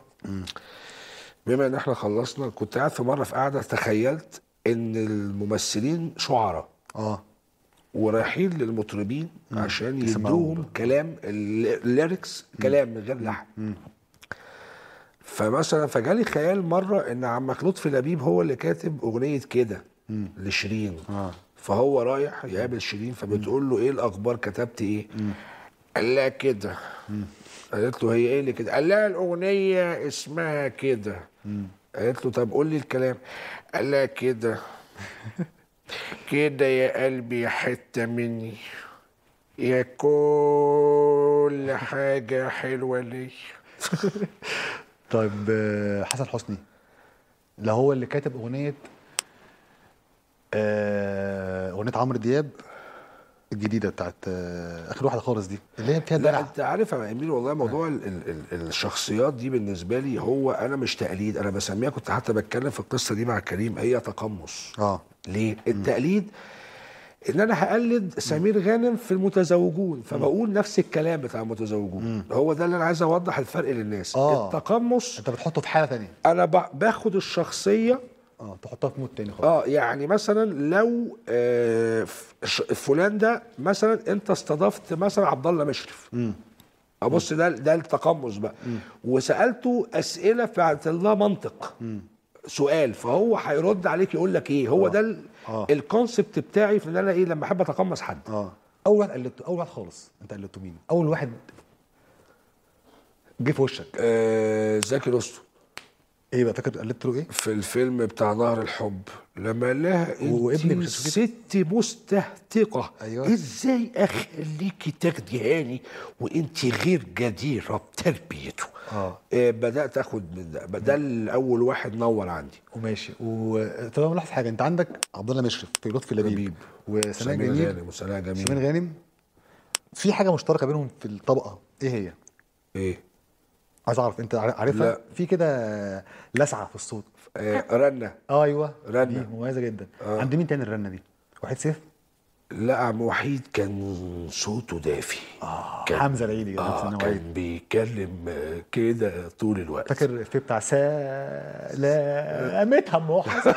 بما ان احنا خلصنا، كنت قاعد في مره في قاعده تخيلت ان الممثلين شعراء اه ورايحين للمطربين عشان يسمعوهم. يدوهم كلام الليركس، كلام من غير لحن. فمثلا فجالي خيال مره ان عمك لطفي لبيب هو اللي كاتب اغنيه كده لشيرين. اه فهو رايح يقابل شيرين فبتقول له ايه الاخبار، كتبت ايه؟ قال لها كده. قالت له هي ايه اللي كده؟ قال لها الاغنيه اسمها كده. قالت له طب قول لي الكلام. قال لها كده كده يا قلبي يا حته مني يا كل حاجه حلوه لي. طيب آه، حسن حسني، لا هو اللي كاتب اغنيه آه، اغنيه عمرو دياب الجديده بتاعت آه، اخر واحده خالص دي اللي هي فيها لا دلع. انت عارف يا امير والله موضوع ال ال ال الشخصيات دي بالنسبه لي هو انا مش تقليد، انا بسميها، كنت حتى بتكلم في القصه دي مع كريم، هي تقمص. اه ليه؟ التقليد ان انا هقلد سمير غانم في المتزوجون فبقول نفس الكلام بتاع المتزوجون. هو ده اللي انا عايز اوضح الفرق للناس. آه. التقمص انت بتحطه في حاله ثانيه. انا ب- باخد الشخصيه. اه تحطها في مود تاني خالص. اه يعني مثلا لو آه ف- ش- فلان ده مثلا انت استضفت مثلا عبد الله مشرف. ابص ده ده التقمص بقى. وسالته اسئله فعلت لها منطق. سؤال فهو هيرد عليك يقول لك ايه هو. آه. ده ال- آه. الكونسبت بتاعي في ان انا ايه لما احب اتقمص حد. اه اول واحد قلدته، اول واحد خالص انت قلدته مين؟ اول واحد جه في وشك. آه زكي رستم ايه بقى فاكر قلدت له ايه؟ في الفيلم بتاع نهر الحب لما قال لها وابنك انت مش ست مستهتقه. أيوة. ازاي اخليكي تاخديهاني وانت غير جديره بتربيته. اه آه بدات اخد من ده ده الاول واحد نور عندي. وماشي. وطبعا ملاحظ حاجه، انت عندك عبد الله مشرف في لطفي لبيب لبيب. وسماء سمير جميل غانم وسناء جميل. سمير غانم. في حاجه مشتركه بينهم في الطبقه، ايه هي؟ ايه عايز اعرف انت عار- عارفها؟ لا. في كده لسعه في الصوت. آه رنه. ايوه رنة. دي مميزه جدا. آه. عند مين تاني الرنه دي؟ وحيد سيف؟ لا عم وحيد كان صوته دافي. اه كان حمزه العيدي كده اه نفس كان بيتكلم آه، كده طول الوقت. فاكر الإفيه بتاع سلامتها ام حسن؟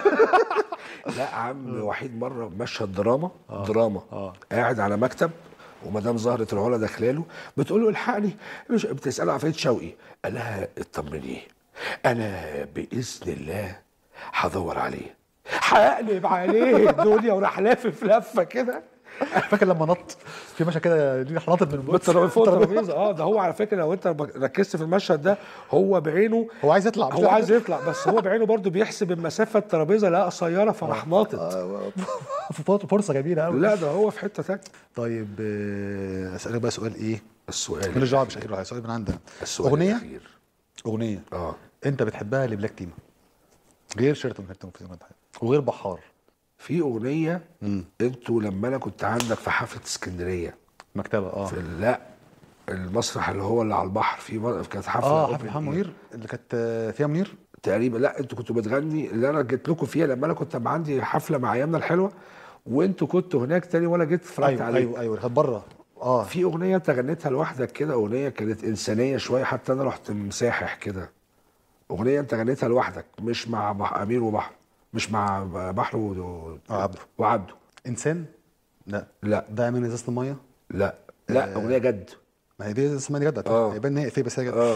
لا عم وحيد مره مشهد دراما آه. دراما آه. قاعد على مكتب ومدام زهرة العلا داخلاله بتقول له الحقني، مش بتساله عن فريد شوقي، قال لها اطمني انا باذن الله هدور عليه، هقلب عليه الدنيا، وراح لافف لفه كده فاكر لما نط في مشهد كده دي نطت من البوكس بالترابيزه فوق الترابيزه. اه ده هو على فكره لو انت ركزت في المشهد ده هو بعينه هو عايز يطلع، مش هو لاقي عايز حاجة. يطلع، بس هو بعينه برضو بيحسب المسافه الترابيزه لقى قصيره فراح ناطط. آه، فرصه جميله قوي. لا ده هو في حته ثانيه. طيب آه، اسالك بقى سؤال ايه؟ السؤال ماليش دعوه مش اخير، سؤال من عندنا. السؤال اغنيه الأخير. اغنيه اه انت بتحبها لبلاك تيما غير شيرتون هيرتون في زمان وغير بحار؟ في اغنيه امم انتوا لما انا كنت عندك في حفله اسكندريه مكتبه اه في لا المسرح اللي هو اللي على البحر، في مر- كانت حفله اه open حفله محمد air. منير اللي كانت آه، فيها منير. تقريبا لا انتوا كنتوا بتغني اللي انا جيت لكم فيها لما انا كنت بقى عندي حفله مع ايامنا الحلوه، وانتوا كنتوا هناك تاني وانا جيت اتفرجت ايوه عليك. ايوه ايوه كانت بره. اه في اغنيه انت غنيتها لوحدك كده، اغنيه كانت انسانيه شويه، حتى انا رحت مساحح كده. اغنيه انت غنيتها لوحدك مش مع بح... امير وبحر، مش مع بحر و... آه، عبده. وعبده. انسان؟ لا لا ده من ازازه الميه. لا لا اغنيه جد. ما هي دي اسمها دي جد. آه. يبان ان هي إفيه بس هي جد. آه.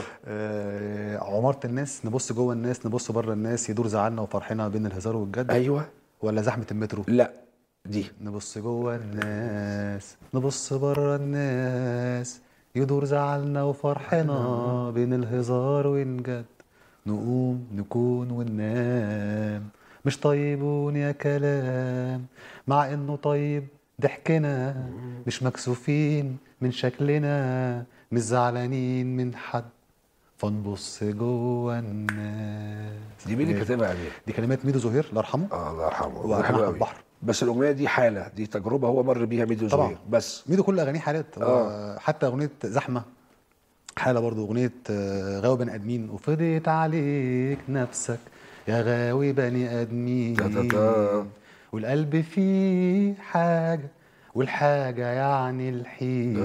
آه عمارة الناس، نبص جوه الناس نبص بره الناس، يدور زعلنا وفرحنا بين الهزار والجد. ايوه. ولا زحمه المترو؟ لا دي نبص جوه الناس نبص بره الناس، يدور زعلنا وفرحنا بين الهزار والجد، نقوم نكون وننام مش طيبون يا كلام، مع انه طيب ضحكنا، مش مكسوفين من شكلنا، مش زعلانين من حد، فنبص جوه الناس. دي مين اللي كاتبها عليه؟ دي كلمات ميدو زهير الله يرحمه. اه الله يرحمه. وأحمد حلوه قوي. بحر. بس الاغنيه دي حاله، دي تجربه هو مر بيها ميدو طبعا. زهير بس. ميدو كل اغانيه حالات. آه. حتى اغنيه زحمه حاله برضو، اغنيه آه، غاوي بني ادمين، وفضيت عليك نفسك يا غاوي بني ادمين، تا تا تا. والقلب فيه حاجه، والحاجه يعني الحين.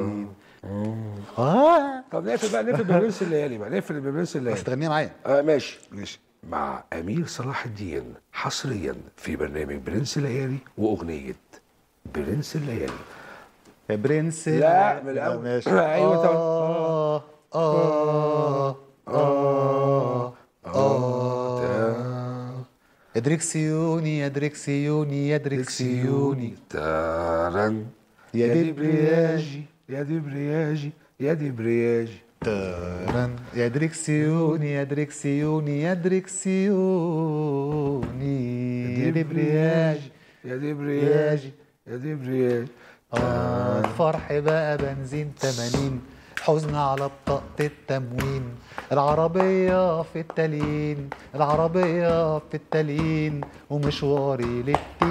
اه طب نقفل بقى، نقفل ببرنس الليالي بقى، نقفل ببرنس بس الليالي. تغنيها معايا. اه ماشي. ماشي. مع امير صلاح الدين حصريا في برنامج برنس الليالي واغنيه برنس الليالي. يا برنس لا، من الأول. ماشي. أيوة طبعا. آه آه آه آه يا دريكسيوني يا دريكسيوني يا دريكسيوني تارن يا يا دبرياجي يا دبرياجي يا دبرياجي تارن يا دريكسيوني يا دريكسيوني يا دريكسيوني يا دبرياجي يا دبرياجي يا دبرياجي. آه الفرح بقى بنزين تمانين، حزن على بطاقة التموين، العربية في التالين العربية في التالين، ومشواري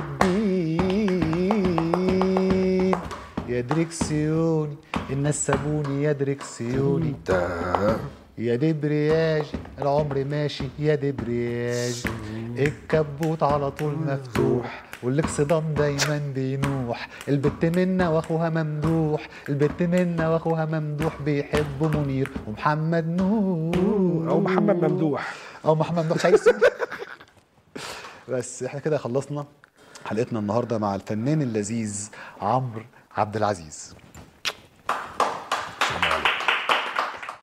للتبين، يا دريكسيوني الناس سابوني يا دريكسيوني، يا دبرياج العمر ماشي يا دبرياج، الكبوت على طول مفتوح، والاكسدام دايما بينوح، البت منا واخوها ممدوح، البت منا واخوها ممدوح، بيحبوا منير ومحمد نور او محمد ممدوح او محمد ممدوح شايف. بس احنا كده خلصنا حلقتنا النهارده مع الفنان اللذيذ عمرو عبد العزيز.